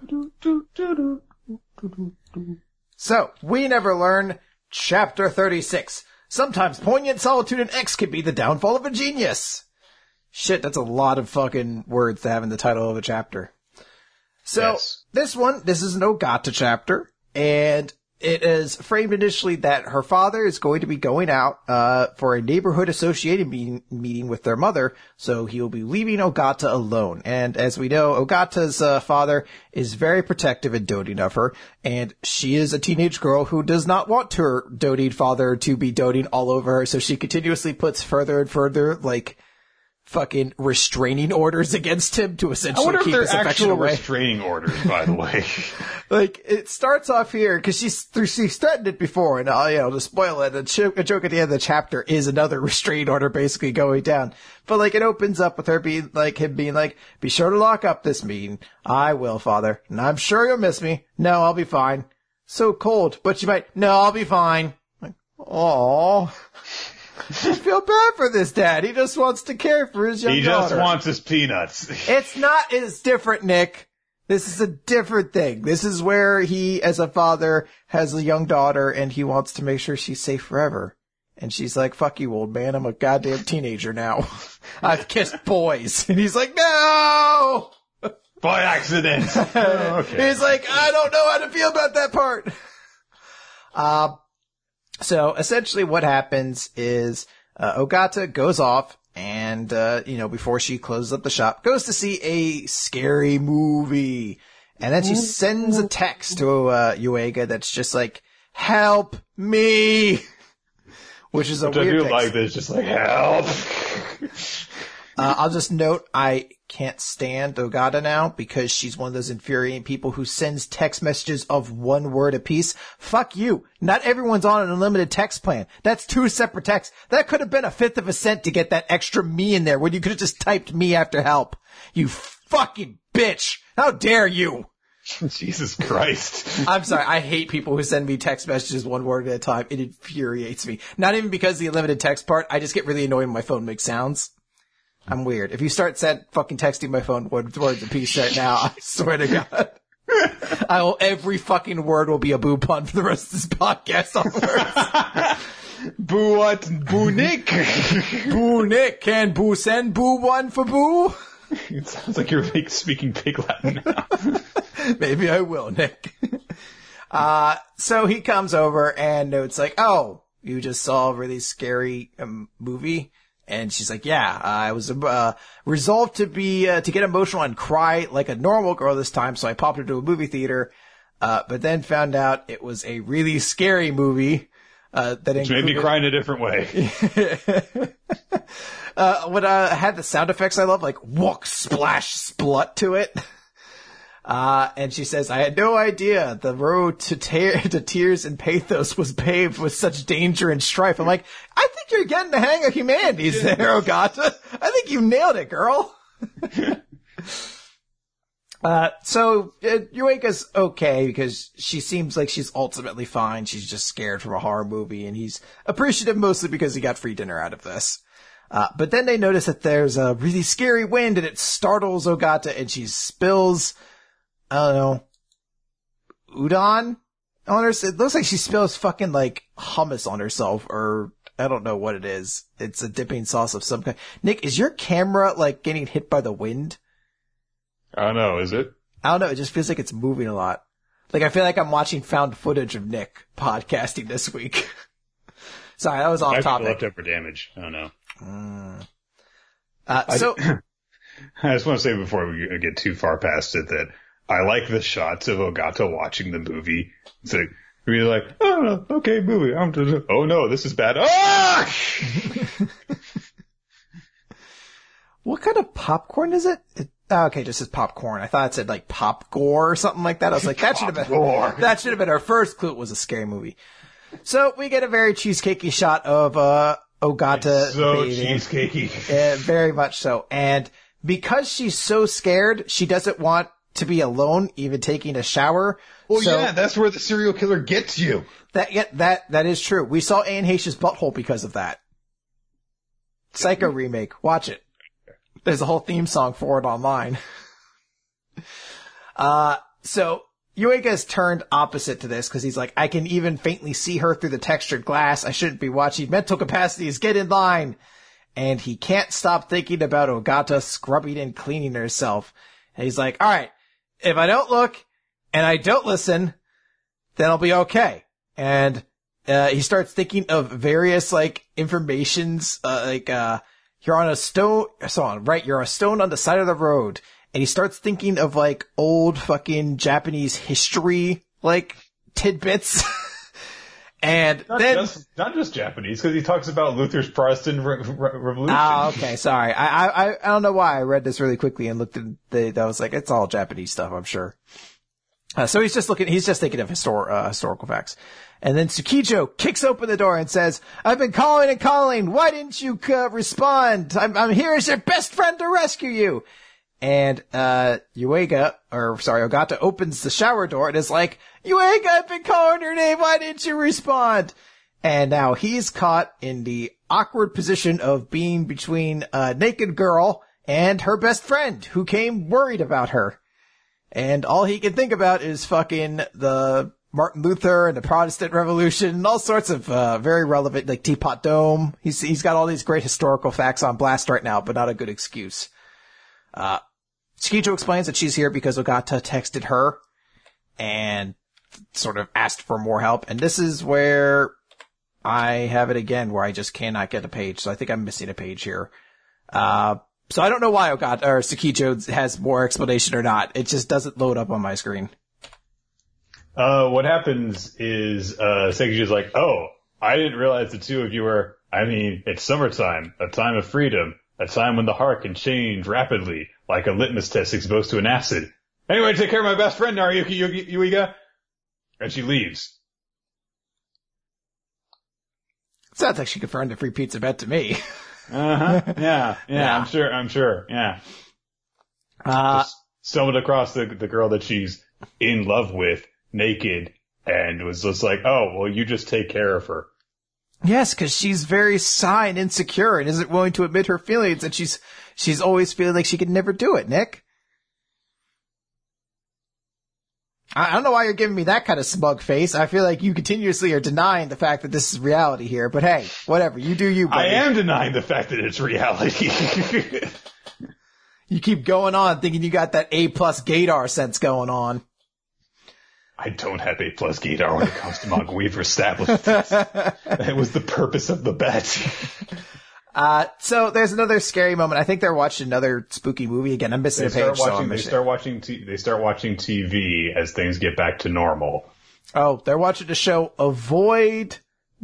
So, We Never Learn, chapter 36. Sometimes poignant solitude and X can be the downfall of a genius. Shit, that's a lot of fucking words to have in the title of a chapter. So, yes. This is an Ogata chapter, and it is framed initially that her father is going to be going out for a neighborhood associated meeting with their mother, so he will be leaving Ogata alone. And as we know, Ogata's father is very protective and doting of her, and she is a teenage girl who does not want her doting father to be doting all over her, so she continuously puts further and further, like, fucking restraining orders against him to essentially keep his affection away. I wonder if they're actual restraining orders, by the way. Like, it starts off here, because she's threatened it before, and to spoil it, a joke at the end of the chapter is another restraining order basically going down. But, like, it opens up with her being like, be sure to lock up this meeting. I will, father. And I'm sure you'll miss me. No, I'll be fine. So cold, but you might, no, I'll be fine. Like, aww. I feel bad for this dad. He just wants to care for his young daughter. He just wants his peanuts. It's different, Nick. This is a different thing. This is where he, as a father, has a young daughter and he wants to make sure she's safe forever. And she's like, fuck you, old man. I'm a goddamn teenager now. I've kissed boys. And he's like, no! By accident. Oh, okay. He's like, I don't know how to feel about that part. So essentially what happens is, Ogata goes off and, before she closes up the shop, goes to see a scary movie. And then she sends a text to, Yuiga that's just like, help me! Which is a weird text. Like this, just like, help! I'll just note, I can't stand Ogata now because she's one of those infuriating people who sends text messages of one word apiece. Fuck you. Not everyone's on an unlimited text plan. That's 2 separate texts. That could have been 1/5 of a cent to get that extra me in there when you could have just typed me after help. You fucking bitch. How dare you? Jesus Christ. I'm sorry. I hate people who send me text messages one word at a time. It infuriates me. Not even because of the unlimited text part. I just get really annoyed when my phone makes sounds. I'm weird. If you start fucking texting my phone words a piece right now, I swear to God, every fucking word will be a boo pun for the rest of this podcast. Boo what? Boo Nick? Boo Nick. Can boo send boo one for boo? It sounds like you're speaking pig Latin now. Maybe I will, Nick. So he comes over and notes like, oh, you just saw a really scary movie? And she's like, yeah, I was resolved to get emotional and cry like a normal girl this time, so I popped into a movie theater, but then found out it was a really scary movie Which made me cry in a different way. When had the sound effects I love, like walk, splash, splut to it. And she says, I had no idea the road to tears and pathos was paved with such danger and strife. I'm like, I think you're getting the hang of humanities there, Ogata. I think you nailed it, girl. So Yuika's okay because she seems like she's ultimately fine. She's just scared from a horror movie, and he's appreciative mostly because he got free dinner out of this. But then they notice that there's a really scary wind and it startles Ogata and she spills, I don't know, udon on her. It looks like she spills fucking like hummus on herself, or I don't know what it is. It's a dipping sauce of some kind. Nick, is your camera like getting hit by the wind? I don't know, is it? I don't know, it just feels like it's moving a lot. Like I feel like I'm watching found footage of Nick podcasting this week. Sorry, that was off topic. Leftover damage. I don't know. So I just want to say before we get too far past it that I like the shots of Ogata watching the movie. It's like, you're like, oh, okay, movie. Oh no, this is bad. Ah! What kind of popcorn is it? Okay, just says popcorn. I thought it said like pop gore or something like that. I was like, that should have been our first clue. It was a scary movie. So we get a very cheesecakey shot of Ogata. It's so bathing. cheesecakey. Very much so. And because she's so scared, she doesn't want to be alone, even taking a shower. Well, yeah, that's where the serial killer gets you. That is true. We saw Anne Heche's butthole because of that. Psycho remake. Watch it. There's a whole theme song for it online. So Yuiga's turned opposite to this because he's like, I can even faintly see her through the textured glass. I shouldn't be watching. Mental capacities, get in line. And he can't stop thinking about Ogata scrubbing and cleaning herself. And he's like, all right, if I don't look and I don't listen, then I'll be okay. And he starts thinking of various like informations, you're on a stone, you're a stone on the side of the road. And he starts thinking of like old fucking Japanese history, like tidbits. And not just Japanese, because he talks about Luther's Protestant Revolution. Ah, okay, sorry. I don't know why I read this really quickly and looked at I was like, it's all Japanese stuff, I'm sure. So he's just thinking of historical facts. And then Tsukijo kicks open the door and says, I've been calling and calling. Why didn't you respond? I'm here as your best friend to rescue you. And, Ogata opens the shower door and is like, Yuiga, I've been calling your name. Why didn't you respond? And now he's caught in the awkward position of being between a naked girl and her best friend who came worried about her. And all he can think about is fucking the Martin Luther and the Protestant Revolution and all sorts of, very relevant, like Teapot Dome. He's got all these great historical facts on blast right now, but not a good excuse. Tsukijo explains that she's here because Ogata texted her and sort of asked for more help. And this is where I have it again, where I just cannot get a page. So I think I'm missing a page here. So I don't know why Tsukijo has more explanation or not. It just doesn't load up on my screen. What happens is, Sekiji's like, oh, I didn't realize the two of you were, it's summertime, a time of freedom, a time when the heart can change rapidly, like a litmus test exposed to an acid. Anyway, take care of my best friend, Nariyuki Yuiga. And she leaves. Sounds like she confirmed a free pizza bet to me. Uh-huh. Yeah. I'm sure. Yeah. Just stumbled across the girl that she's in love with, naked, and was just like, oh, well, you just take care of her. Yes, because she's very shy and insecure and isn't willing to admit her feelings, and she's always feeling like she could never do it, Nick. I don't know why you're giving me that kind of smug face. I feel like you continuously are denying the fact that this is reality here, but hey, whatever. You do you, buddy. I am denying the fact that it's reality. You keep going on thinking you got that A+ Gaydar sense going on. I don't have A+ Gaydar when it comes to manga. We've established this. That was the purpose of the bet. So there's another scary moment. I think they're watching another spooky movie again. I'm missing a page. They start watching TV as things get back to normal. Oh, they're watching the show A Voice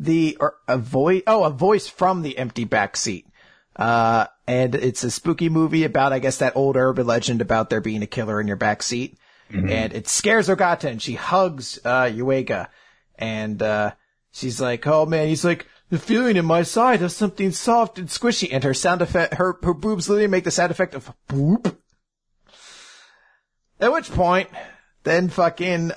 from the Empty Backseat. And it's a spooky movie about, I guess, that old urban legend about there being a killer in your backseat. Mm-hmm. And it scares Ogata and she hugs, Yuiga. And, she's like, oh man, he's like, the feeling in my side of something soft and squishy, and her sound effect, her boobs literally make the sound effect of boop. At which point, then fucking,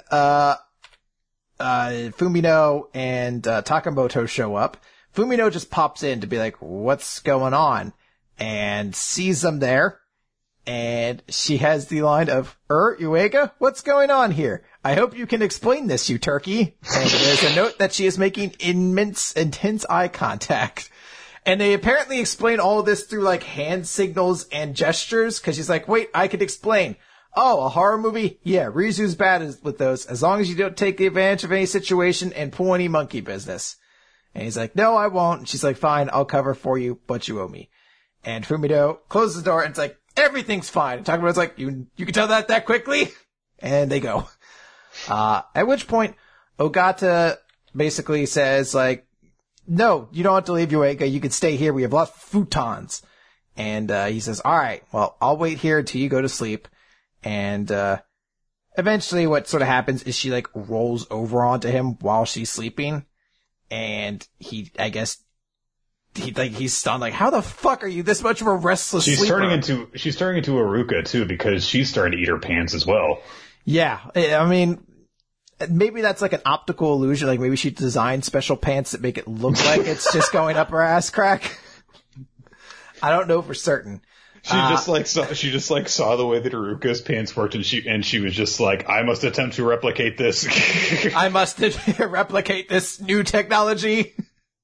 Fumino and, Takamoto show up. Fumino just pops in to be like, what's going on? And sees them there. And she has the line of, Yuiga, what's going on here? I hope you can explain this, you turkey. And there's a note that she is making intense eye contact. And they apparently explain all of this through like hand signals and gestures, cause she's like, wait, I could explain. Oh, a horror movie? Yeah, Rizu's bad with those, as long as you don't take advantage of any situation and pull any monkey business. And he's like, no, I won't. And she's like, fine, I'll cover for you, but you owe me. And Fumino closes the door and it's like, everything's fine. And Takamoto's like, you can tell that quickly? And they go. At which point, Ogata basically says, like, no, you don't have to leave Yuiga. You can stay here. We have lots of futons. And, he says, all right, well, I'll wait here until you go to sleep. And, eventually what sort of happens is she, like, rolls over onto him while she's sleeping. And he's stunned, like, how the fuck are you this much of a restless sleeper? She's turning into Aruka, too, because she's starting to eat her pants as well. Yeah, I mean, maybe that's like an optical illusion, like maybe she designed special pants that make it look like it's just going up her ass crack. I don't know for certain. She just saw the way that Aruka's pants worked and she was just like, I must attempt to replicate this. I must replicate this new technology.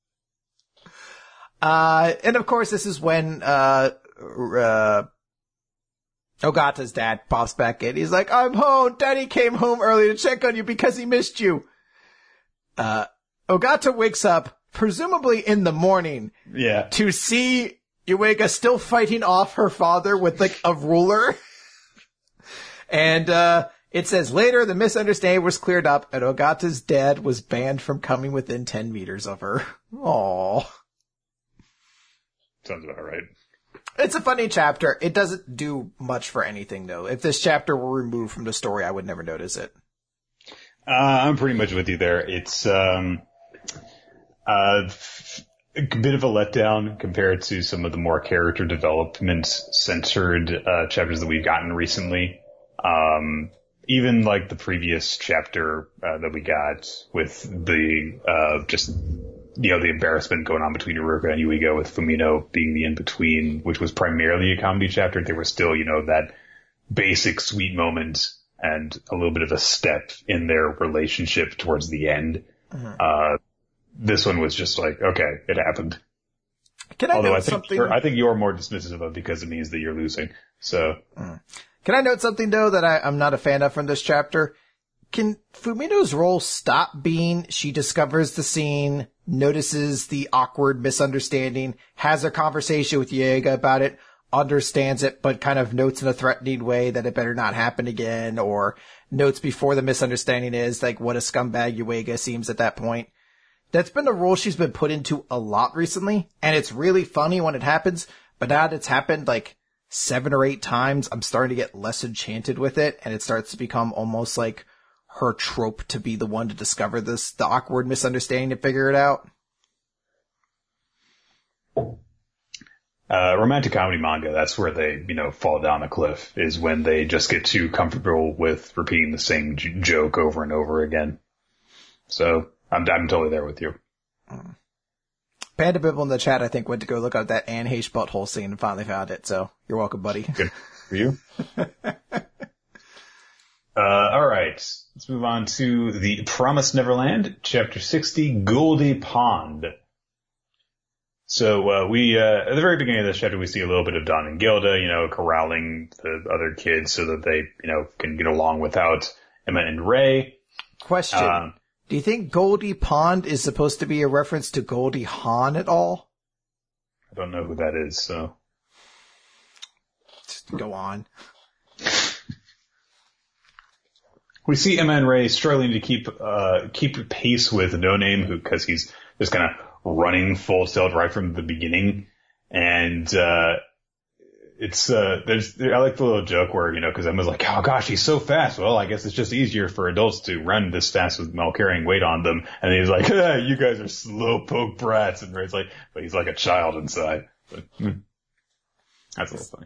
And of course, this is when, Ogata's dad pops back in. He's like, I'm home. Daddy came home early to check on you because he missed you. Ogata wakes up, presumably in the morning. Yeah. To see Yuiga still fighting off her father with like a ruler. And, it says later the misunderstanding was cleared up and Ogata's dad was banned from coming within 10 meters of her. Aww. Sounds about right. It's a funny chapter. It doesn't do much for anything, though. If this chapter were removed from the story, I would never notice it. I'm pretty much with you there. It's a bit of a letdown compared to some of the more character development-centered chapters that we've gotten recently. Even like the previous chapter that we got with the the embarrassment going on between Iruka and Yuiga, with Fumino being the in-between, which was primarily a comedy chapter. There was still, that basic sweet moment and a little bit of a step in their relationship towards the end. This one was just like, okay, it happened. Although I think you're more dismissive of it because it means that you're losing. So, Can I note something though that I'm not a fan of from this chapter? Can Fumino's role stop being she discovers the scene, notices the awkward misunderstanding, has a conversation with Yaga about it, understands it, but kind of notes in a threatening way that it better not happen again, or notes before the misunderstanding is like what a scumbag Yaga seems at that point? That's been a role she's been put into a lot recently, and it's really funny when it happens, but now that it's happened like 7 or 8 times, I'm starting to get less enchanted with it, and it starts to become almost like her trope to be the one to discover the awkward misunderstanding and figure it out. Romantic comedy manga, that's where they, fall down a cliff, is when they just get too comfortable with repeating the same joke over and over again. So, I'm totally there with you. Panda Bibble in the chat, I think, went to go look up that Anne Heche butthole scene and finally found it, so you're welcome, buddy. Good for you. Alright. Let's move on to The Promised Neverland, Chapter 60, Goldie Pond. So, we, at the very beginning of this chapter, we see a little bit of Dawn and Gilda, corralling the other kids so that they, can get along without Emma and Ray. Question. Do you think Goldie Pond is supposed to be a reference to Goldie Hawn at all? I don't know who that is, so. Just go on. We see Emma and Ray struggling to keep pace with No Name, because he's just kind of running full tilt right from the beginning. And, I like the little joke where, because Emma's like, oh gosh, he's so fast. Well, I guess it's just easier for adults to run this fast while carrying weight on them. And he's like, you guys are slowpoke brats. And Ray's like, but he's like a child inside. But, that's a little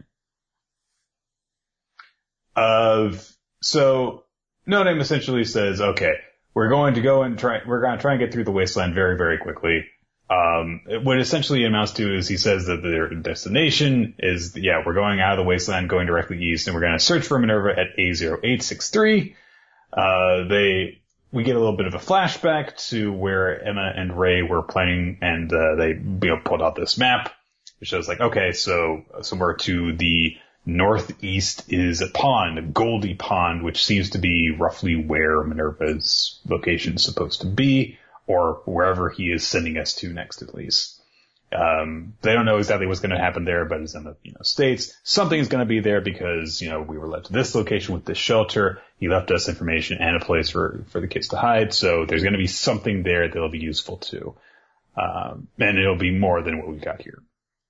funny. So, No Name essentially says, okay, we're going to try and get through the wasteland very, very quickly. What essentially amounts to is he says that their destination is, we're going out of the wasteland, going directly east, and we're going to search for Minerva at A0863. We get a little bit of a flashback to where Emma and Ray were planning, and, they, pulled out this map, which shows like, okay, so somewhere to the northeast is a pond, Goldie Pond, which seems to be roughly where Minerva's location is supposed to be, or wherever he is sending us to next, at least. They don't know exactly what's going to happen there, but as Emma, states, something is going to be there because, we were left to this location with this shelter. He left us information and a place for the kids to hide. So there's going to be something there that'll be useful too. And it'll be more than what we got here.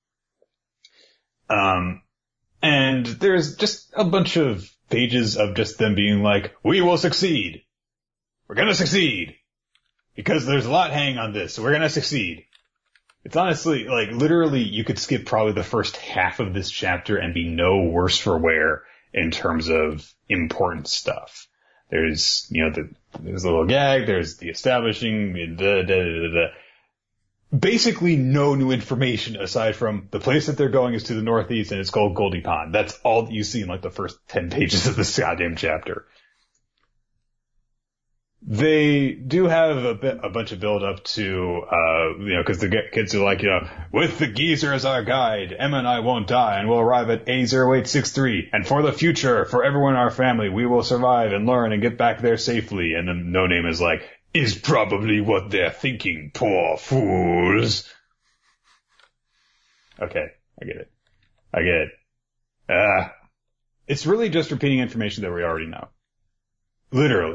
And there's just a bunch of pages of just them being like, we will succeed. We're going to succeed. Because there's a lot hanging on this, so we're gonna succeed. It's honestly, like, literally, you could skip probably the first half of this chapter and be no worse for wear in terms of important stuff. There's, there's a little gag, there's the establishing, basically no new information aside from the place that they're going is to the northeast and it's called Goldie Pond. That's all that you see in like the first 10 pages of this goddamn chapter. They do have a bunch of build up to, cause the kids are like, with the geezer as our guide, Emma and I won't die and we'll arrive at A0863. And for the future, for everyone in our family, we will survive and learn and get back there safely. And then No Name is like, is probably what they're thinking, poor fools. Okay, I get it. It's really just repeating information that we already know. Literally.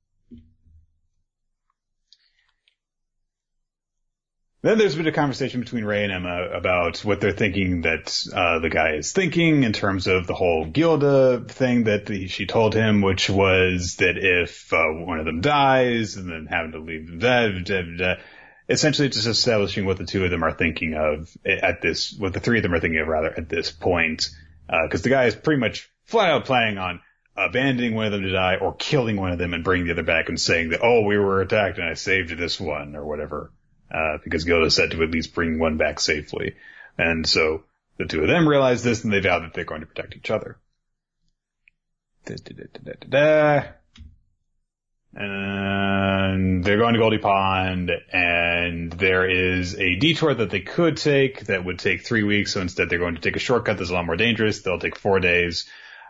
Then there's been a conversation between Ray and Emma about what they're thinking that the guy is thinking in terms of the whole Gilda thing that she told him, which was that if one of them dies and then having to leave essentially just establishing what the two of them are thinking of what the three of them are thinking of rather at this point, because the guy is pretty much flat out planning on abandoning one of them to die or killing one of them and bringing the other back and saying that, oh, we were attacked and I saved this one or whatever. Because Gilda said to at least bring one back safely. And so the two of them realize this and they vow that they're going to protect each other. And they're going to Goldie Pond, and there is a detour that they could take that would take 3 weeks. So instead, they're going to take a shortcut that's a lot more dangerous. They'll take 4 days.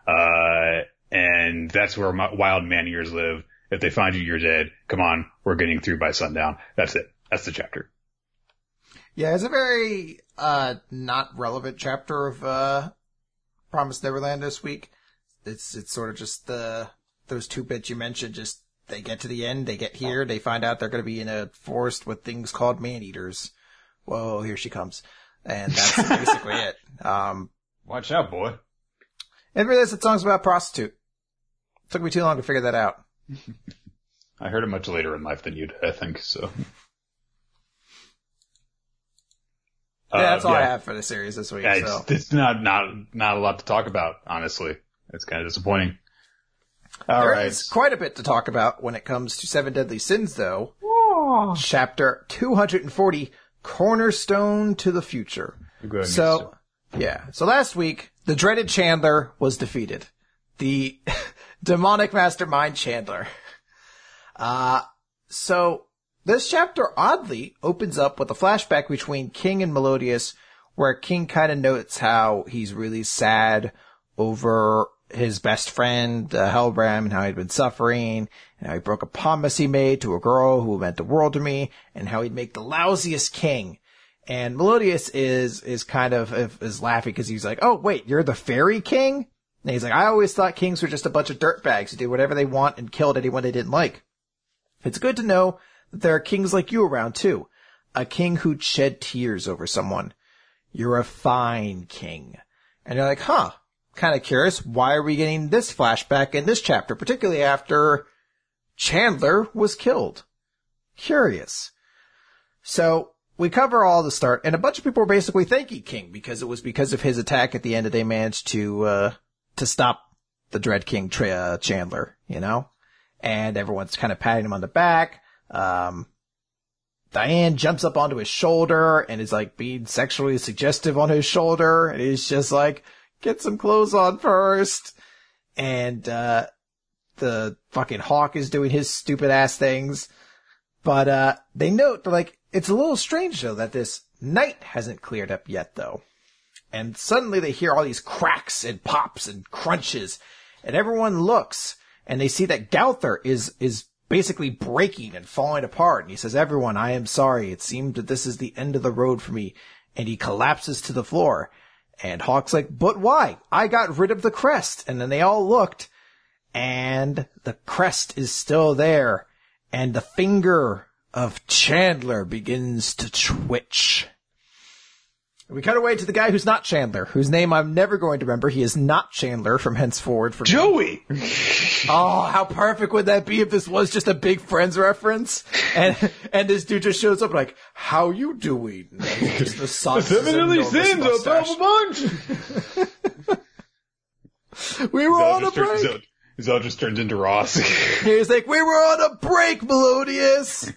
And that's where wild man-eaters live. If they find you, you're dead. Come on, we're getting through by sundown. That's it. That's the chapter. Yeah, it's a very, not relevant chapter of, Promised Neverland this week. It's sort of just those 2 bits you mentioned, just they get to the end, they get here, they find out they're going to be in a forest with things called man-eaters. Whoa, here she comes. And that's basically it. Watch out, boy. And realize that song's about a prostitute. Took me too long to figure that out. I heard it much later in life than you did, I think, so. Yeah, that's all I have for the series this week. Yeah, so. It's not a lot to talk about, honestly. It's kind of disappointing. All right. There's quite a bit to talk about when it comes to Seven Deadly Sins, though. Oh. Chapter 240, Cornerstone to the Future. So last week, the dreaded Chandler was defeated. The demonic mastermind Chandler. So this chapter oddly opens up with a flashback between King and Melodius, where King kind of notes how he's really sad over his best friend, Hellbram, and how he'd been suffering, and how he broke a promise he made to a girl who meant the world to me, and how he'd make the lousiest king. And Melodius is kind of is laughing because he's like, oh, wait, you're the fairy king? And he's like, I always thought kings were just a bunch of dirtbags who did whatever they want and killed anyone they didn't like. It's good to know that there are kings like you around, too. A king who'd shed tears over someone. You're a fine king. And you're like, huh. Kind of curious, why are we getting this flashback in this chapter, particularly after Chandler was killed? Curious. So we cover all the start, and a bunch of people were basically thanking King because it was because of his attack at the end that they managed to stop the Dread King Chandler, you know? And everyone's kind of patting him on the back. Diane jumps up onto his shoulder and is like being sexually suggestive on his shoulder, and he's just like, get some clothes on first. And, the fucking Hawk is doing his stupid ass things. But, they note, they're like, it's a little strange though that this night hasn't cleared up yet though. And suddenly they hear all these cracks and pops and crunches, and everyone looks and they see that Gowther is basically breaking and falling apart. And he says, everyone, I am sorry. It seemed that this is the end of the road for me. And he collapses to the floor. And Hawk's like, but why? I got rid of the crest. And then they all looked, and the crest is still there. And the finger of Chandler begins to twitch. We cut away to the guy who's not Chandler, whose name I'm never going to remember. He is not Chandler from henceforward for Joey! Oh, how perfect would that be if this was just a big Friends reference? And this dude just shows up like, how you doing? Just the sauce. Definitely sins, a double bunch! We were on a break. His all just turns into Ross. He's like, we were on a break, Melodius!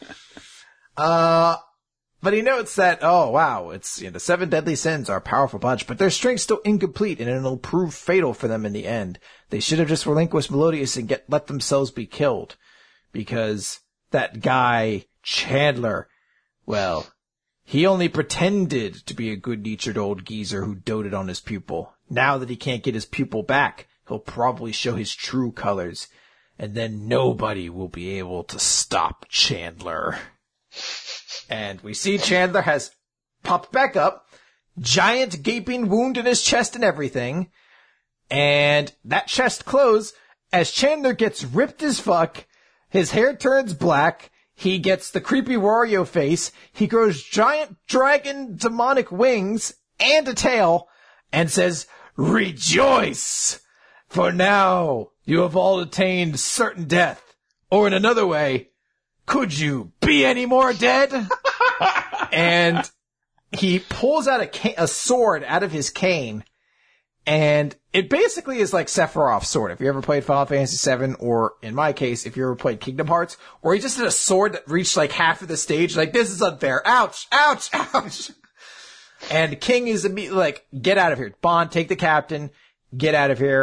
But he notes that, oh wow, it's, the 7 deadly sins are a powerful bunch, but their strength's still incomplete and it'll prove fatal for them in the end. They should have just relinquished Melodius and let themselves be killed. Because that guy, Chandler, well, he only pretended to be a good-natured old geezer who doted on his pupil. Now that he can't get his pupil back, he'll probably show his true colors. And then nobody will be able to stop Chandler. And we see Chandler has popped back up, giant gaping wound in his chest and everything. And that chest closed as Chandler gets ripped as fuck. His hair turns black. He gets the creepy Wario face. He grows giant dragon demonic wings and a tail and says, rejoice! For now you have all attained certain death. Or in another way, could you be any more dead? And he pulls out a sword out of his cane, and it basically is like Sephiroth's sword. If you ever played Final Fantasy VII, or in my case, if you ever played Kingdom Hearts, where he just did a sword that reached like half of the stage, like, this is unfair. Ouch, ouch, ouch. And King is immediately like, get out of here. Bond, take the captain, get out of here.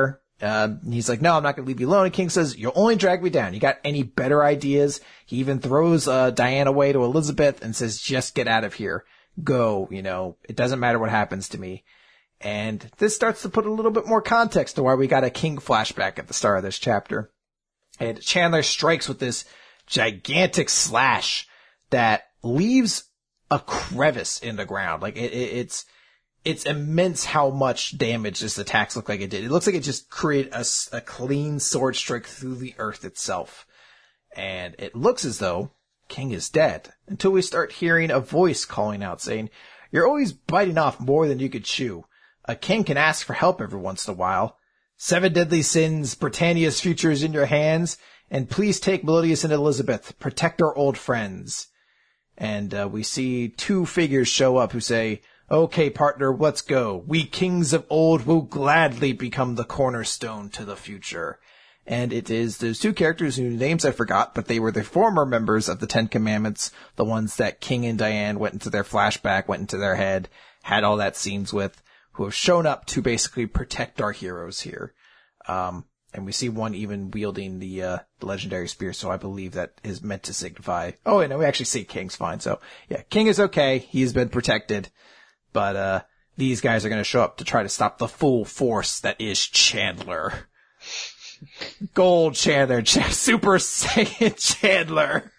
He's like, no, I'm not going to leave you alone. And King says, you'll only drag me down. You got any better ideas? He even throws Diane away to Elizabeth and says, just get out of here. Go, it doesn't matter what happens to me. And this starts to put a little bit more context to why we got a King flashback at the start of this chapter. And Chandler strikes with this gigantic slash that leaves a crevice in the ground. Like it's immense how much damage this attacks look like it did. It looks like it just created a clean sword strike through the earth itself. And it looks as though King is dead until we start hearing a voice calling out saying, you're always biting off more than you could chew. A king can ask for help every once in a while. 7 deadly sins, Britannia's future is in your hands, and please take Melodius and Elizabeth. Protect our old friends. And we see 2 figures show up who say, okay, partner, let's go. We kings of old will gladly become the cornerstone to the future. And it is those 2 characters whose names I forgot, but they were the former members of the 10 Commandments, the ones that King and Diane went into their flashback, went into their head, had all that scenes with, who have shown up to basically protect our heroes here. And we see one even wielding the legendary spear, so I believe that is meant to signify, oh, and we actually see King's fine. So yeah, King is okay. He's been protected, but, these guys are going to show up to try to stop the full force that is Chandler. Gold Chandler, Super Saiyan Chandler.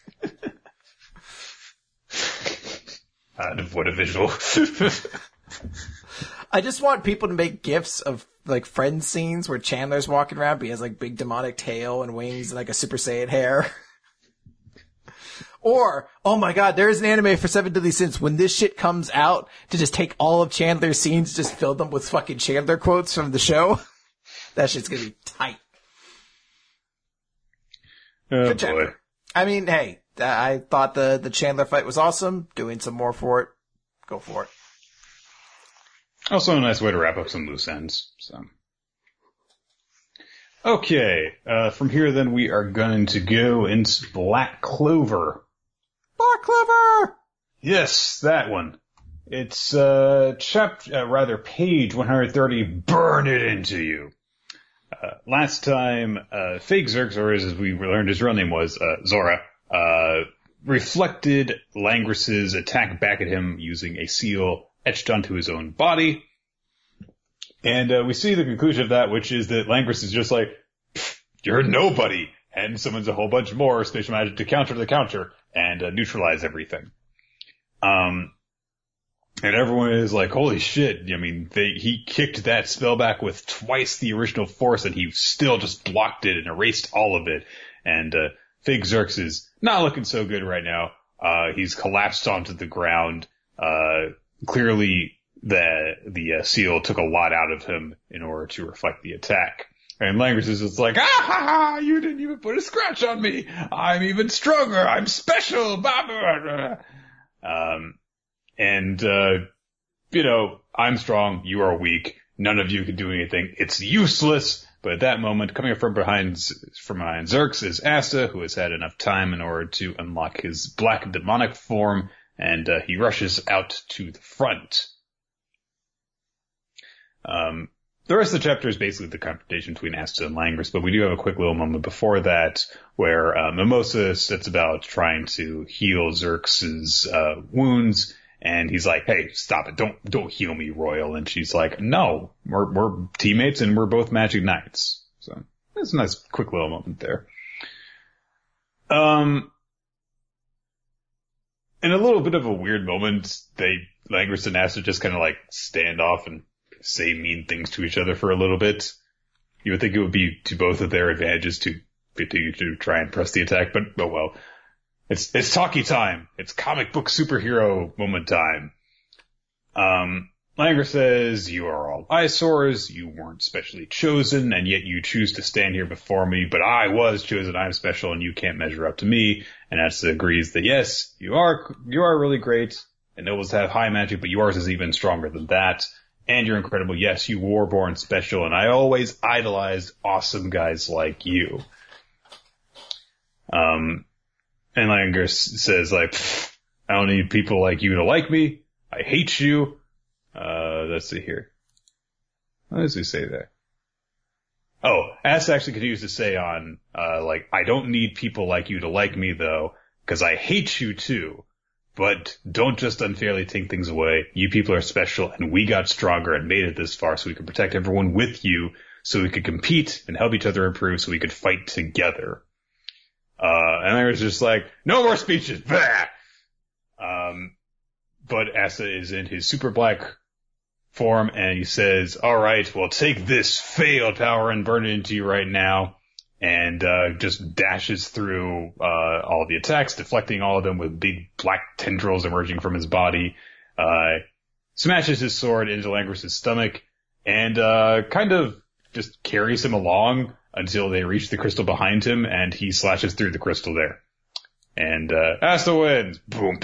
What a visual. I just want people to make gifs of like friend scenes where Chandler's walking around, but he has like big demonic tail and wings and like a Super Saiyan hair. Or, oh my god, there's an anime for 7 Deadly Sins. When this shit comes out, to just take all of Chandler's scenes, just fill them with fucking Chandler quotes from the show. That shit's gonna be tight. Oh boy. I mean, hey, I thought the Chandler fight was awesome. Doing some more for it. Go for it. Also a nice way to wrap up some loose ends. So, okay, from here then we are going to go into Black Clover. Black Clover! Yes, that one. It's page 130. Burn it into you. Last time, Fake Xerxes, or as we learned his real name was Zora, reflected Langris's attack back at him using a seal etched onto his own body. And we see the conclusion of that, which is that Langris is just like, you're nobody, and summons a whole bunch more spatial magic to counter the counter and neutralize everything. And everyone is like, holy shit, I mean, he kicked that spell back with twice the original force, and he still just blocked it and erased all of it. And Fake Xerxes is not looking so good right now. He's collapsed onto the ground. Clearly the seal took a lot out of him in order to reflect the attack. And Langris is just like, you didn't even put a scratch on me. I'm even stronger. I'm special. Blah, blah, blah. I'm strong. You are weak. None of you can do anything. It's useless. But at that moment, coming up from behind Xerxes is Asta, who has had enough time in order to unlock his black demonic form, and he rushes out to the front. The rest of the chapter is basically the confrontation between Asta and Langris, but we do have a quick little moment before that where Mimosa sets about trying to heal Xerxes' wounds, and he's like, hey, stop it, don't heal me, Royal. And she's like, no, we're teammates and we're both magic knights. So that's a nice quick little moment there. In a little bit of a weird moment, Langris and Asta just kind of like stand off and say mean things to each other for a little bit. You would think it would be to both of their advantages to continue to try and press the attack, but oh well. It's talkie time. It's comic book superhero moment time. Langris says, you are all eyesores, you weren't specially chosen, and yet you choose to stand here before me, but I was chosen, I'm special, and you can't measure up to me. And Asta agrees that yes, you are really great, and nobles have high magic, but yours is even stronger than that. And you're incredible. Yes, you were born special, and I always idolized awesome guys like you. And Langris says, like, I don't need people like you to like me. I hate you. Let's see here. What does he say there? Oh, Asta actually continues to say on, like, I don't need people like you to like me though, because I hate you too. But don't just unfairly take things away. You people are special, and we got stronger and made it this far so we could protect everyone with you, so we could compete and help each other improve, so we could fight together. And I was just like, no more speeches. Bah! But Asta is in his super black form, and he says, all right, well, take this failed power and burn it into you right now. And just dashes through all the attacks, deflecting all of them with big black tendrils emerging from his body. Smashes his sword into Langris's stomach, and kind of just carries him along until they reach the crystal behind him, and he slashes through the crystal there. And Asta wins. Boom.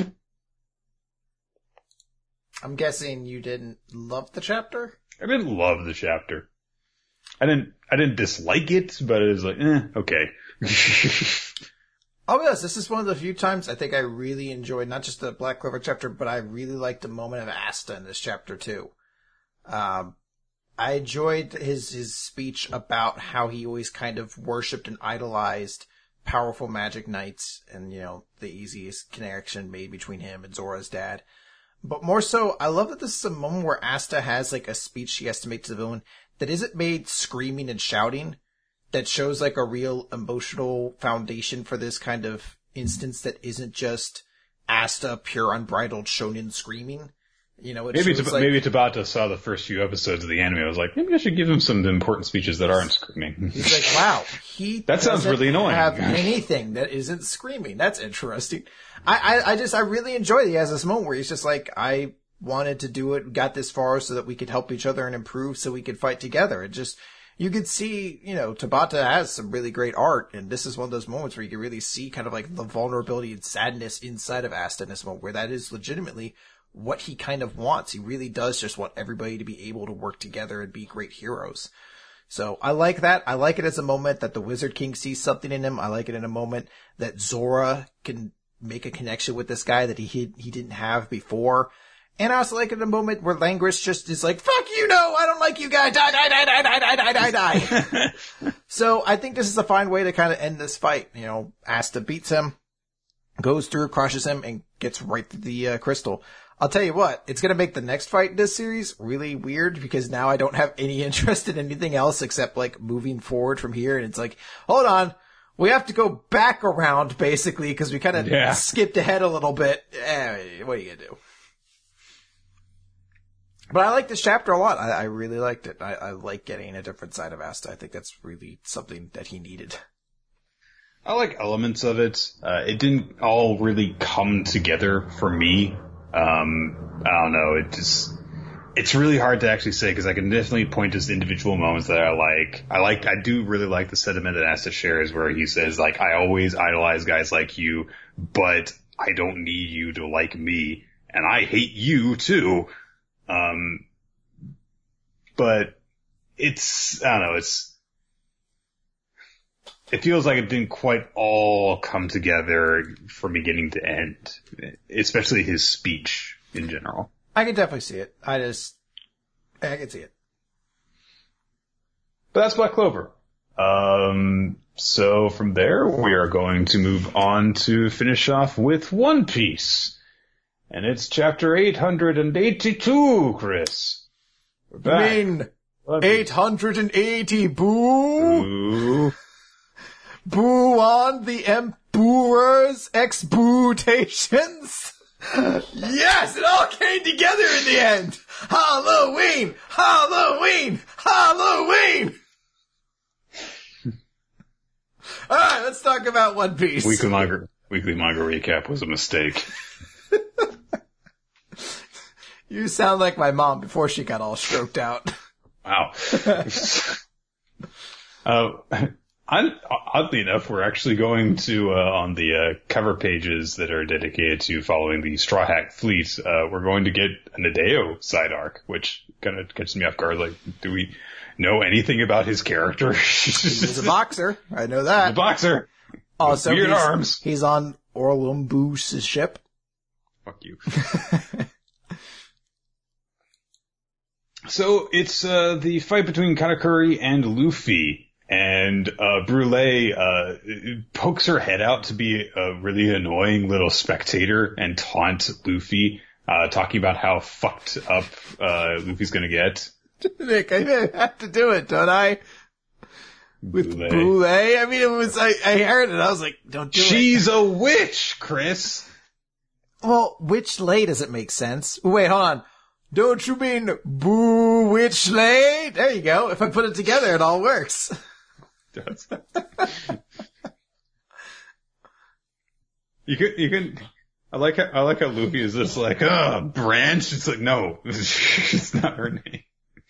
I'm guessing you didn't love the chapter? I didn't love the chapter. I didn't dislike it, but it was like, okay. I'll be honest, this is one of the few times I think I really enjoyed not just the Black Clover chapter, but I really liked the moment of Asta in this chapter too. I enjoyed his speech about how he always kind of worshipped and idolized powerful magic knights, and, you know, the easiest connection made between him and Zora's dad. But more so, I love that this is a moment where Asta has like a speech she has to make to the villain that isn't made screaming and shouting, that shows like a real emotional foundation for this kind of instance that isn't just Asta pure unbridled shonen screaming. You know, maybe Tabata saw the first few episodes of the anime. I was like, maybe I should give him some important speeches that aren't screaming. He's like, wow, that sounds really annoying. Have anything that isn't screaming. That's interesting. I really enjoy that he has this moment where he's just like, I wanted to do it, got this far so that we could help each other and improve so we could fight together. It just, you could see, you know, Tabata has some really great art, and this is one of those moments where you can really see kind of like the vulnerability and sadness inside of Asta in this moment, where that is legitimately what he kind of wants. He really does just want everybody to be able to work together and be great heroes. So I like that. I like it as a moment that the Wizard King sees something in him. I like it in a moment that Zora can make a connection with this guy that he didn't have before. And I also like it in a moment where Langris just is like, fuck you, no, I don't like you guys, die. So I think this is a fine way to kind of end this fight. You know, Asta beats him, goes through, crushes him, and gets right through the crystal. I'll tell you what, it's going to make the next fight in this series really weird, because now I don't have any interest in anything else except like moving forward from here. And it's like, hold on, we have to go back around basically, because we kind of skipped ahead a little bit. What are you going to do? But I like this chapter a lot. I really liked it. I like getting a different side of Asta. I think that's really something that he needed. I like elements of it. It didn't all really come together for me. I don't know. It's really hard to actually say, because I can definitely point to individual moments that I like. I do really like the sentiment that Asta shares, where he says, like, I always idolize guys like you, but I don't need you to like me, and I hate you too. But I don't know, it feels like it didn't quite all come together from beginning to end, especially his speech in general. I can definitely see it. I can see it. But that's Black Clover. So from there, we are going to move on to finish off with One Piece. And it's chapter 882, Chris. We're back. You mean 880, boo? Ooh. Boo on the Emperor's exputations? Yes, it all came together in the end. Halloween! Halloween! Halloween! Alright, let's talk about One Piece. Weekly manga recap was a mistake. You sound like my mom before she got all stroked out. Wow. Oddly enough, we're actually going to, on the cover pages that are dedicated to following the Straw Hat Fleet, we're going to get an Nadeo side arc, which kind of catches me off guard. Like, do we know anything about his character? He's a boxer. I know that. He's a boxer. Also, weird arms. He's on Orlumbus' ship. Fuck you. So it's the fight between Katakuri and Luffy. and Brule pokes her head out to be a really annoying little spectator and taunt Luffy, talking about how fucked up Luffy's gonna get. Nick, I have to do it, don't I? With Brule? I mean, it was, I heard it, I was like, don't do it. She's a witch, Chris! Well, which lay does it make sense? Wait, hold on. Don't you mean boo witch lay? There you go. If I put it together, it all works. You can, I like how Luffy is just like, Branch? It's like, no, it's not her name.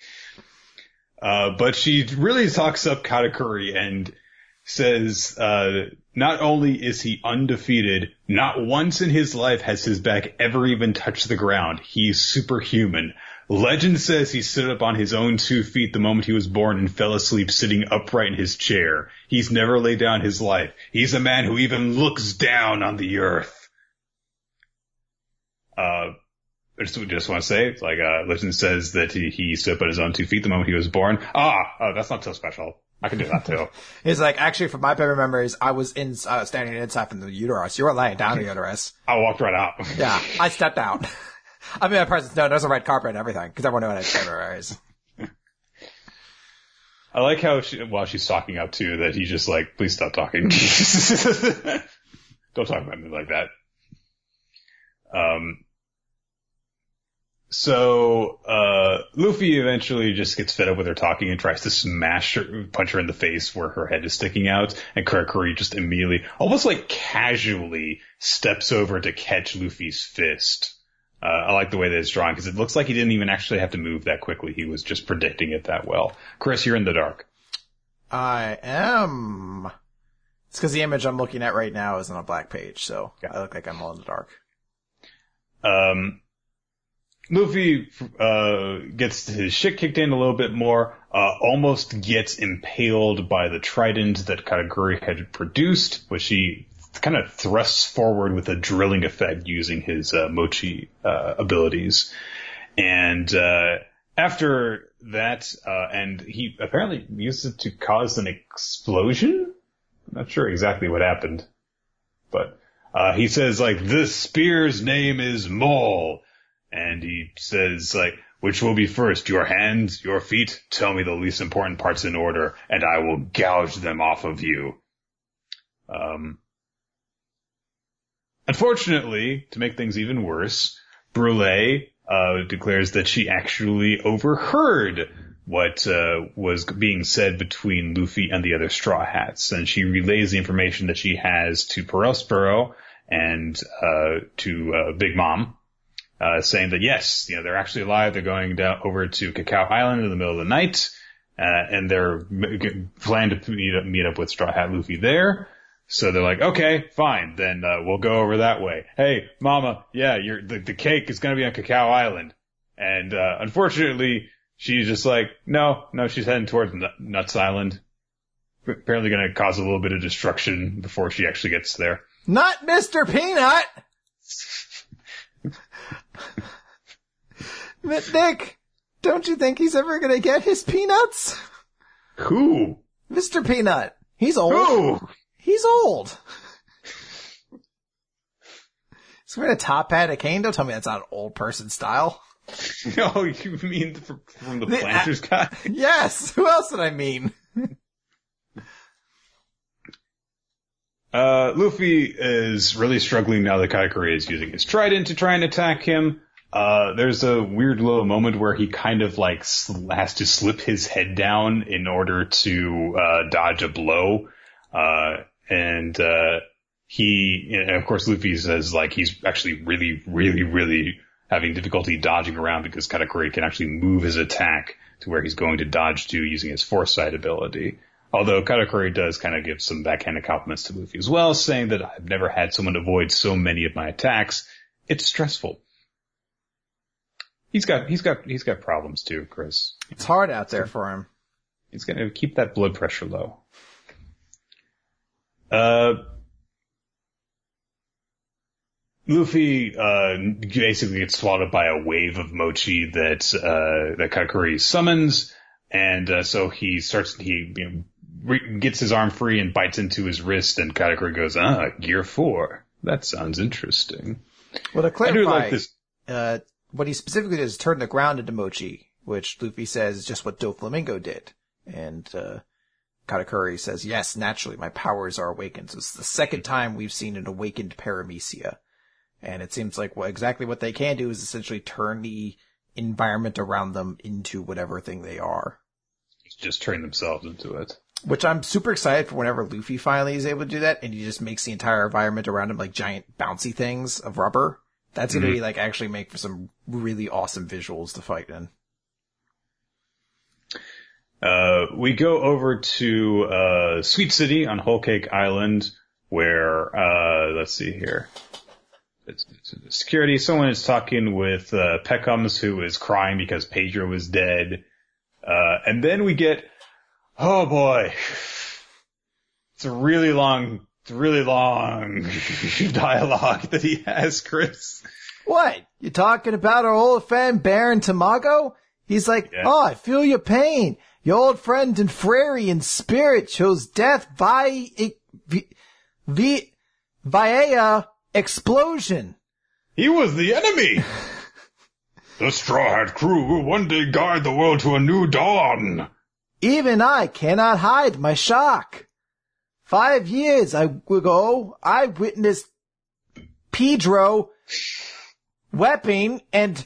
But she really talks up Katakuri and says, not only is he undefeated, not once in his life has his back ever even touched the ground. He's superhuman. Legend says he stood up on his own 2 feet the moment he was born and fell asleep sitting upright in his chair. He's never laid down his life. He's a man who even looks down on the earth. I just want to say, like, Legend says that he stood up on his own 2 feet the moment he was born. That's not so special. I can do that too. He's like, actually, from my memory memories, I was standing inside from the uterus. You were laying down in the uterus. I walked right out. Yeah, I stepped out. I mean, my presence, no, there's a red carpet and everything, because everyone knew what I memories. I like how while she's talking up too, that he's just like, please stop talking. Don't talk about me like that. So, Luffy eventually just gets fed up with her talking and tries to punch her in the face where her head is sticking out, and Katakuri just immediately, almost like casually, steps over to catch Luffy's fist. I like the way that it's drawn, because it looks like he didn't even actually have to move that quickly. He was just predicting it that well. Chris, you're in the dark. I am. It's because the image I'm looking at right now is on a black page, so yeah. I look like I'm all in the dark. Luffy gets his shit kicked in a little bit more, almost gets impaled by the trident that Katakuri had produced, which he kind of thrusts forward with a drilling effect using his mochi abilities. And after that, and he apparently used it to cause an explosion? I'm not sure exactly what happened. But he says, like, this spear's name is Mole. And he says, like, which will be first, your hands, your feet? Tell me the least important parts in order, and I will gouge them off of you. Unfortunately, to make things even worse, Brule declares that she actually overheard what was being said between Luffy and the other Straw Hats, and she relays the information that she has to Perospero and to Big Mom. Saying that yes, they're actually alive. They're going down over to Cacao Island in the middle of the night, and they're planning to meet up with Straw Hat Luffy there. So they're like, okay, fine, then we'll go over that way. Hey, Mama, yeah, the cake is going to be on Cacao Island, and unfortunately, she's just like, no, she's heading towards Nuts Island. Apparently, going to cause a little bit of destruction before she actually gets there. Not Mr. Peanut. Nick, don't you think he's ever gonna get his peanuts? Who? Mr. Peanut. He's old. Who? He's old. He's wearing a top hat, a cane. Don't tell me that's not old person style. No, you mean from the Planters guy? Yes. Who else did I mean? Luffy is really struggling now that Katakuri is using his trident to try and attack him. There's a weird little moment where he kind of like has to slip his head down in order to dodge a blow. And of course Luffy says like he's actually really, really, really having difficulty dodging around because Katakuri can actually move his attack to where he's going to dodge to using his foresight ability. Although Katakuri does kind of give some backhanded compliments to Luffy as well, saying that I've never had someone avoid so many of my attacks. It's stressful. He's got problems too, Chris. It's hard out there for him. He's gonna keep that blood pressure low. Luffy basically gets swallowed by a wave of mochi that Katakuri summons, and so he gets his arm free and bites into his wrist, and Katakuri goes, Gear 4. That sounds interesting. Well, to clarify, I do like this. What he specifically did is turn the ground into mochi, which Luffy says is just what Doflamingo did. And Katakuri says, yes, naturally, my powers are awakened. So it's the second time we've seen an awakened Paramecia. And it seems like exactly what they can do is essentially turn the environment around them into whatever thing they are. Just turn themselves into it. Which I'm super excited for whenever Luffy finally is able to do that, and he just makes the entire environment around him like giant bouncy things of rubber. That's going to be like actually make for some really awesome visuals to fight in. We go over to Sweet City on Whole Cake Island, where let's see here. It's security. Someone is talking with Peckums, who is crying because Pedro was dead. And then we get, oh boy, it's a really long dialogue that he has, Chris. What? You talking about our old friend Baron Tamago? He's like, yeah. Oh, I feel your pain. Your old friend and Frary in spirit chose death via explosion. He was the enemy. The Straw Hat crew will one day guide the world to a new dawn. Even I cannot hide my shock. 5 years ago, I witnessed Pedro weapon and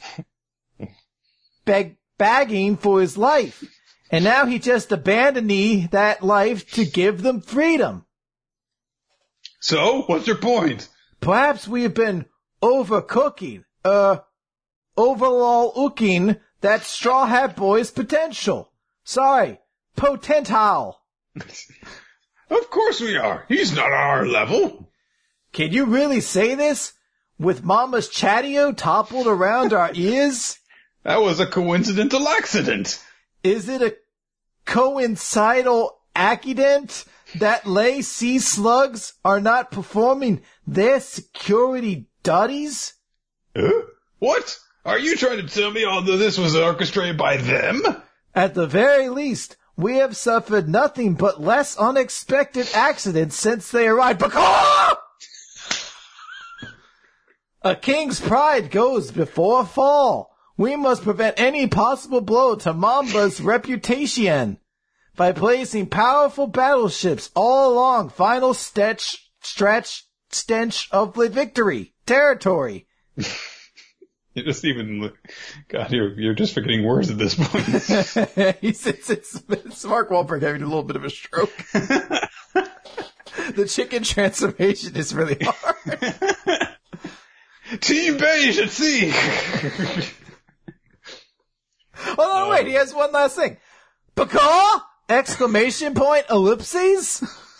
bagging for his life. And now he just abandoned that life to give them freedom. So, what's your point? Perhaps we have been overcooking, overall-ooking that Straw Hat Boy's potential. Sorry, potential. Of course we are. He's not on our level. Can you really say this? With Mama's Chatio toppled around our ears? That was a coincidental accident. Is it a coincidental accident that lay sea slugs are not performing their security duties? What? Are you trying to tell me all of this was orchestrated by them? At the very least, we have suffered nothing but less unexpected accidents since they arrived. A king's pride goes before a fall. We must prevent any possible blow to Mamba's reputation by placing powerful battleships all along final stench of the victory territory. You just even, God, you're just forgetting words at this point. It's Mark Wahlberg having a little bit of a stroke. The chicken transformation is really hard. Team Beige at sea. Oh no, wait, he has one last thing. Pacaw! Exclamation point, ellipses?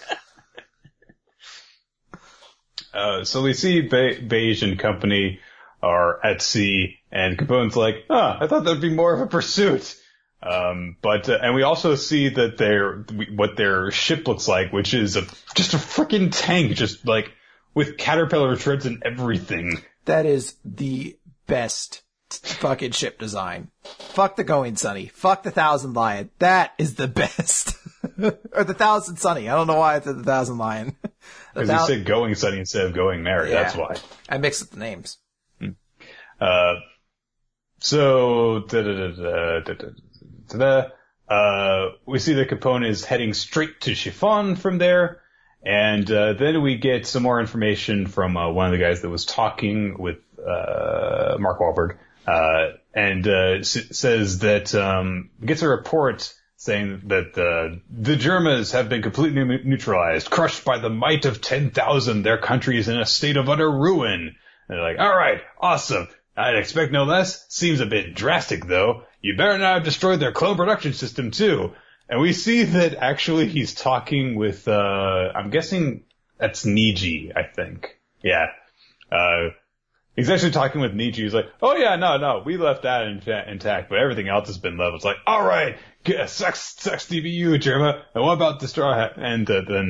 So we see Beige and company are at sea, and Capone's like, I thought that'd be more of a pursuit. And we also see that what their ship looks like, which is just a freaking tank, just like with caterpillar treads and everything. That is the best fucking ship design. Fuck the Going Sunny. Fuck the Thousand Lion. That is the best. Or the Thousand Sunny. I don't know why I said the Thousand Lion. Because you said Going Sunny instead of Going Merry. Yeah. That's why. I mixed up the names. We see that Capone is heading straight to Chiffon from there. And then we get some more information from one of the guys that was talking with Mark Wahlberg, and says that gets a report saying that the Germans have been completely neutralized, crushed by the might of 10,000. Their country is in a state of utter ruin. And they're like, all right, awesome. I'd expect no less. Seems a bit drastic, though. You better not have destroyed their clone production system, too. And we see that actually he's talking with, I'm guessing that's Niji, I think. Yeah. He's actually talking with Niji. He's like, oh yeah, no, we left that intact, but everything else has been leveled. It's like, alright, sucks DBU, Germa. And what about the Straw Hat? And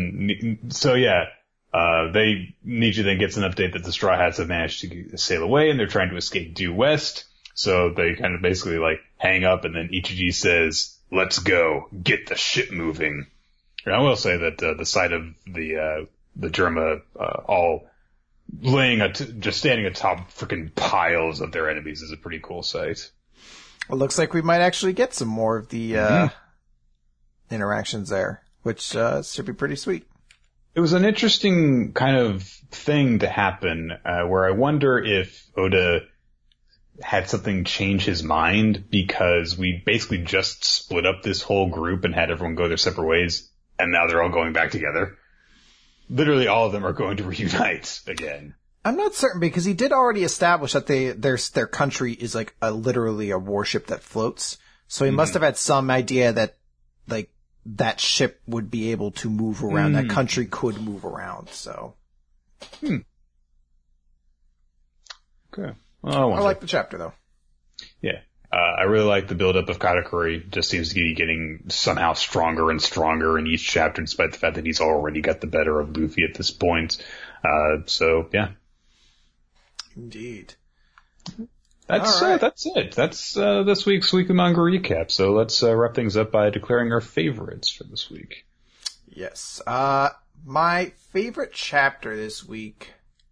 Niji then gets an update that the Straw Hats have managed to sail away and they're trying to escape due west. So they kind of basically like hang up, and then Ichiji says, let's go, get the ship moving. I will say that the sight of the Germa all laying just standing atop freaking piles of their enemies is a pretty cool sight. It looks like we might actually get some more of the interactions there, which should be pretty sweet. It was an interesting kind of thing to happen, where I wonder if Oda had something change his mind, because we basically just split up this whole group and had everyone go their separate ways, and now they're all going back together. Literally all of them are going to reunite again. I'm not certain, because he did already establish that their country is like literally a warship that floats. So he must have had some idea that like that ship would be able to move around. That country could move around. So. Okay. Well, I like the chapter though. Yeah. I really like the build-up of Katakuri. Just seems to be getting somehow stronger and stronger in each chapter, despite the fact that he's already got the better of Luffy at this point. So, yeah. Indeed. That's it. That's this week's Weekly Manga Recap. So let's wrap things up by declaring our favorites for this week. Yes. My favorite chapter this week,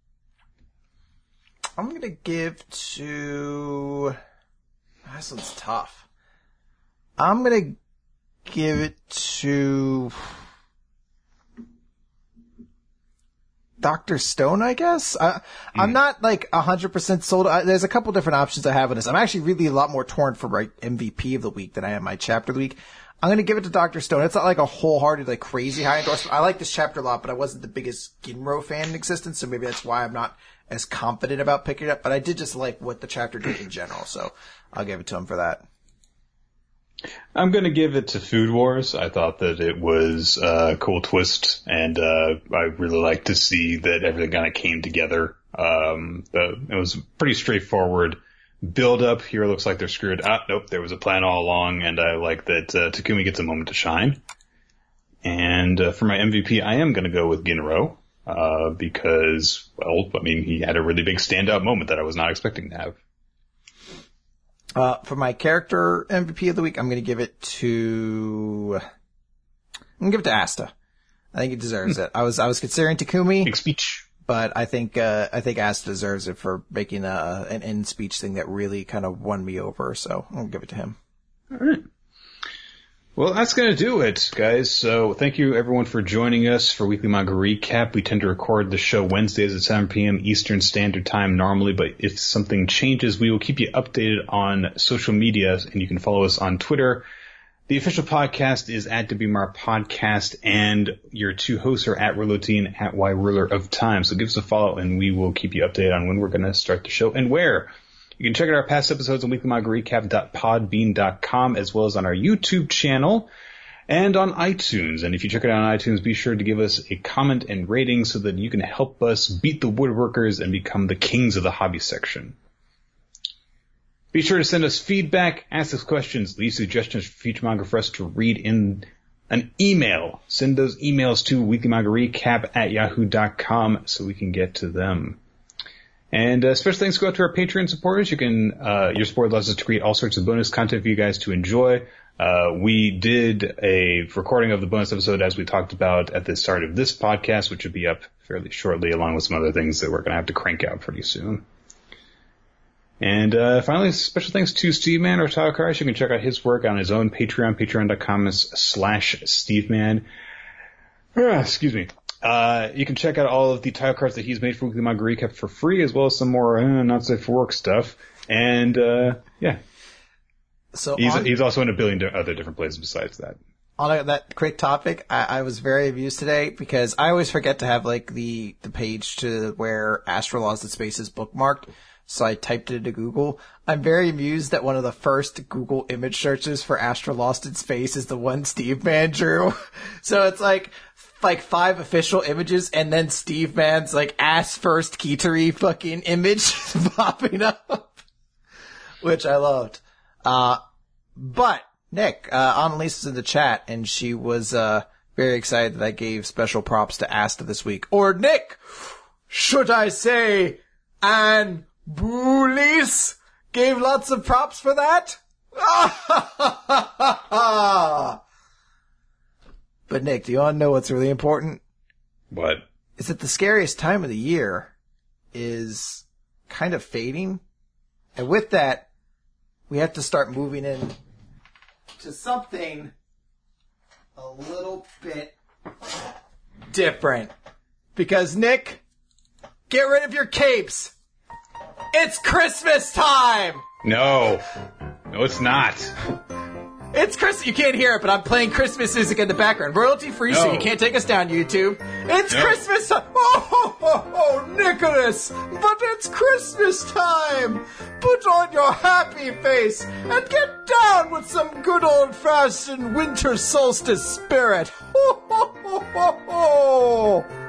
I'm going to give to... This one's tough. I'm going to give it to Dr. Stone, I guess. I'm not like 100% sold. There's a couple different options I have on this. I'm actually really a lot more torn for my MVP of the week than I am my chapter of the week. I'm going to give it to Dr. Stone. It's not like a wholehearted, like crazy high endorsement. I like this chapter a lot, but I wasn't the biggest Ginro fan in existence, so maybe that's why I'm not as confident about picking it up. But I did just like what the chapter did in general, so I'll give it to him for that. I'm going to give it to Food Wars. I thought that it was a cool twist, and I really like to see that everything kind of came together. It was pretty straightforward build up. Here it looks like they're screwed. Nope, there was a plan all along, and I like that Takumi gets a moment to shine. And for my MVP, I am going to go with Ginro, because, well, I mean, he had a really big standout moment that I was not expecting to have. For my character MVP of the week, I'm going to give it to Asta. I think he deserves it. I was considering Takumi. Big speech. But I think Asta deserves it for making an end speech thing that really kind of won me over. So I'll give it to him. All right. Well, that's going to do it, guys. So thank you, everyone, for joining us for Weekly Manga Recap. We tend to record the show Wednesdays at 7 p.m. Eastern Standard Time normally, but if something changes, we will keep you updated on social media, and you can follow us on Twitter. The official podcast is at WMR Podcast, and your two hosts are at Rulotine, at YRuler of Time. So give us a follow, and we will keep you updated on when we're going to start the show and where. You can check out our past episodes on weeklymangarecap.podbean.com, as well as on our YouTube channel and on iTunes. And if you check it out on iTunes, be sure to give us a comment and rating so that you can help us beat the woodworkers and become the kings of the hobby section. Be sure to send us feedback, ask us questions, leave suggestions for future manga for us to read in an email. Send those emails to weeklymangarecap@yahoo.com so we can get to them. And special thanks go out to our Patreon supporters. You can, your support allows us to create all sorts of bonus content for you guys to enjoy. We did a recording of the bonus episode as we talked about at the start of this podcast, which will be up fairly shortly, along with some other things that we're going to have to crank out pretty soon. And finally, special thanks to Steve Man, or Tayo Karash. You can check out his work on his own Patreon, patreon.com/SteveMan. Excuse me. You can check out all of the tile cards that he's made for Weekly Manga Recap for free, as well as some more not safe for work stuff. And yeah, so he's also in a billion other different places besides that. On that quick topic, I was very amused today because I always forget to have like the page to where Astra Lost in Space is bookmarked. So I typed it into Google. I'm very amused that one of the first Google image searches for Astra Lost in Space is the one Steve Man drew. So it's like 5 official images and then Steve Man's like ass first Kitari fucking image popping up, which I loved. But Nick, Annalise is in the chat and she was, very excited that I gave special props to Asta this week. Or Nick, should I say, Ann Boolies gave lots of props for that. But Nick, do you want to know what's really important? What? Is that the scariest time of the year is kind of fading. And with that, we have to start moving in to something a little bit different. Because, Nick, get rid of your capes. It's Christmas time! No, it's not. It's Christmas. You can't hear it, but I'm playing Christmas music in the background. Royalty free, so you can't take us down, YouTube. It's Christmas time. Oh, Nicholas. But it's Christmas time. Put on your happy face and get down with some good old-fashioned winter solstice spirit. Ho, ho, ho, ho, ho.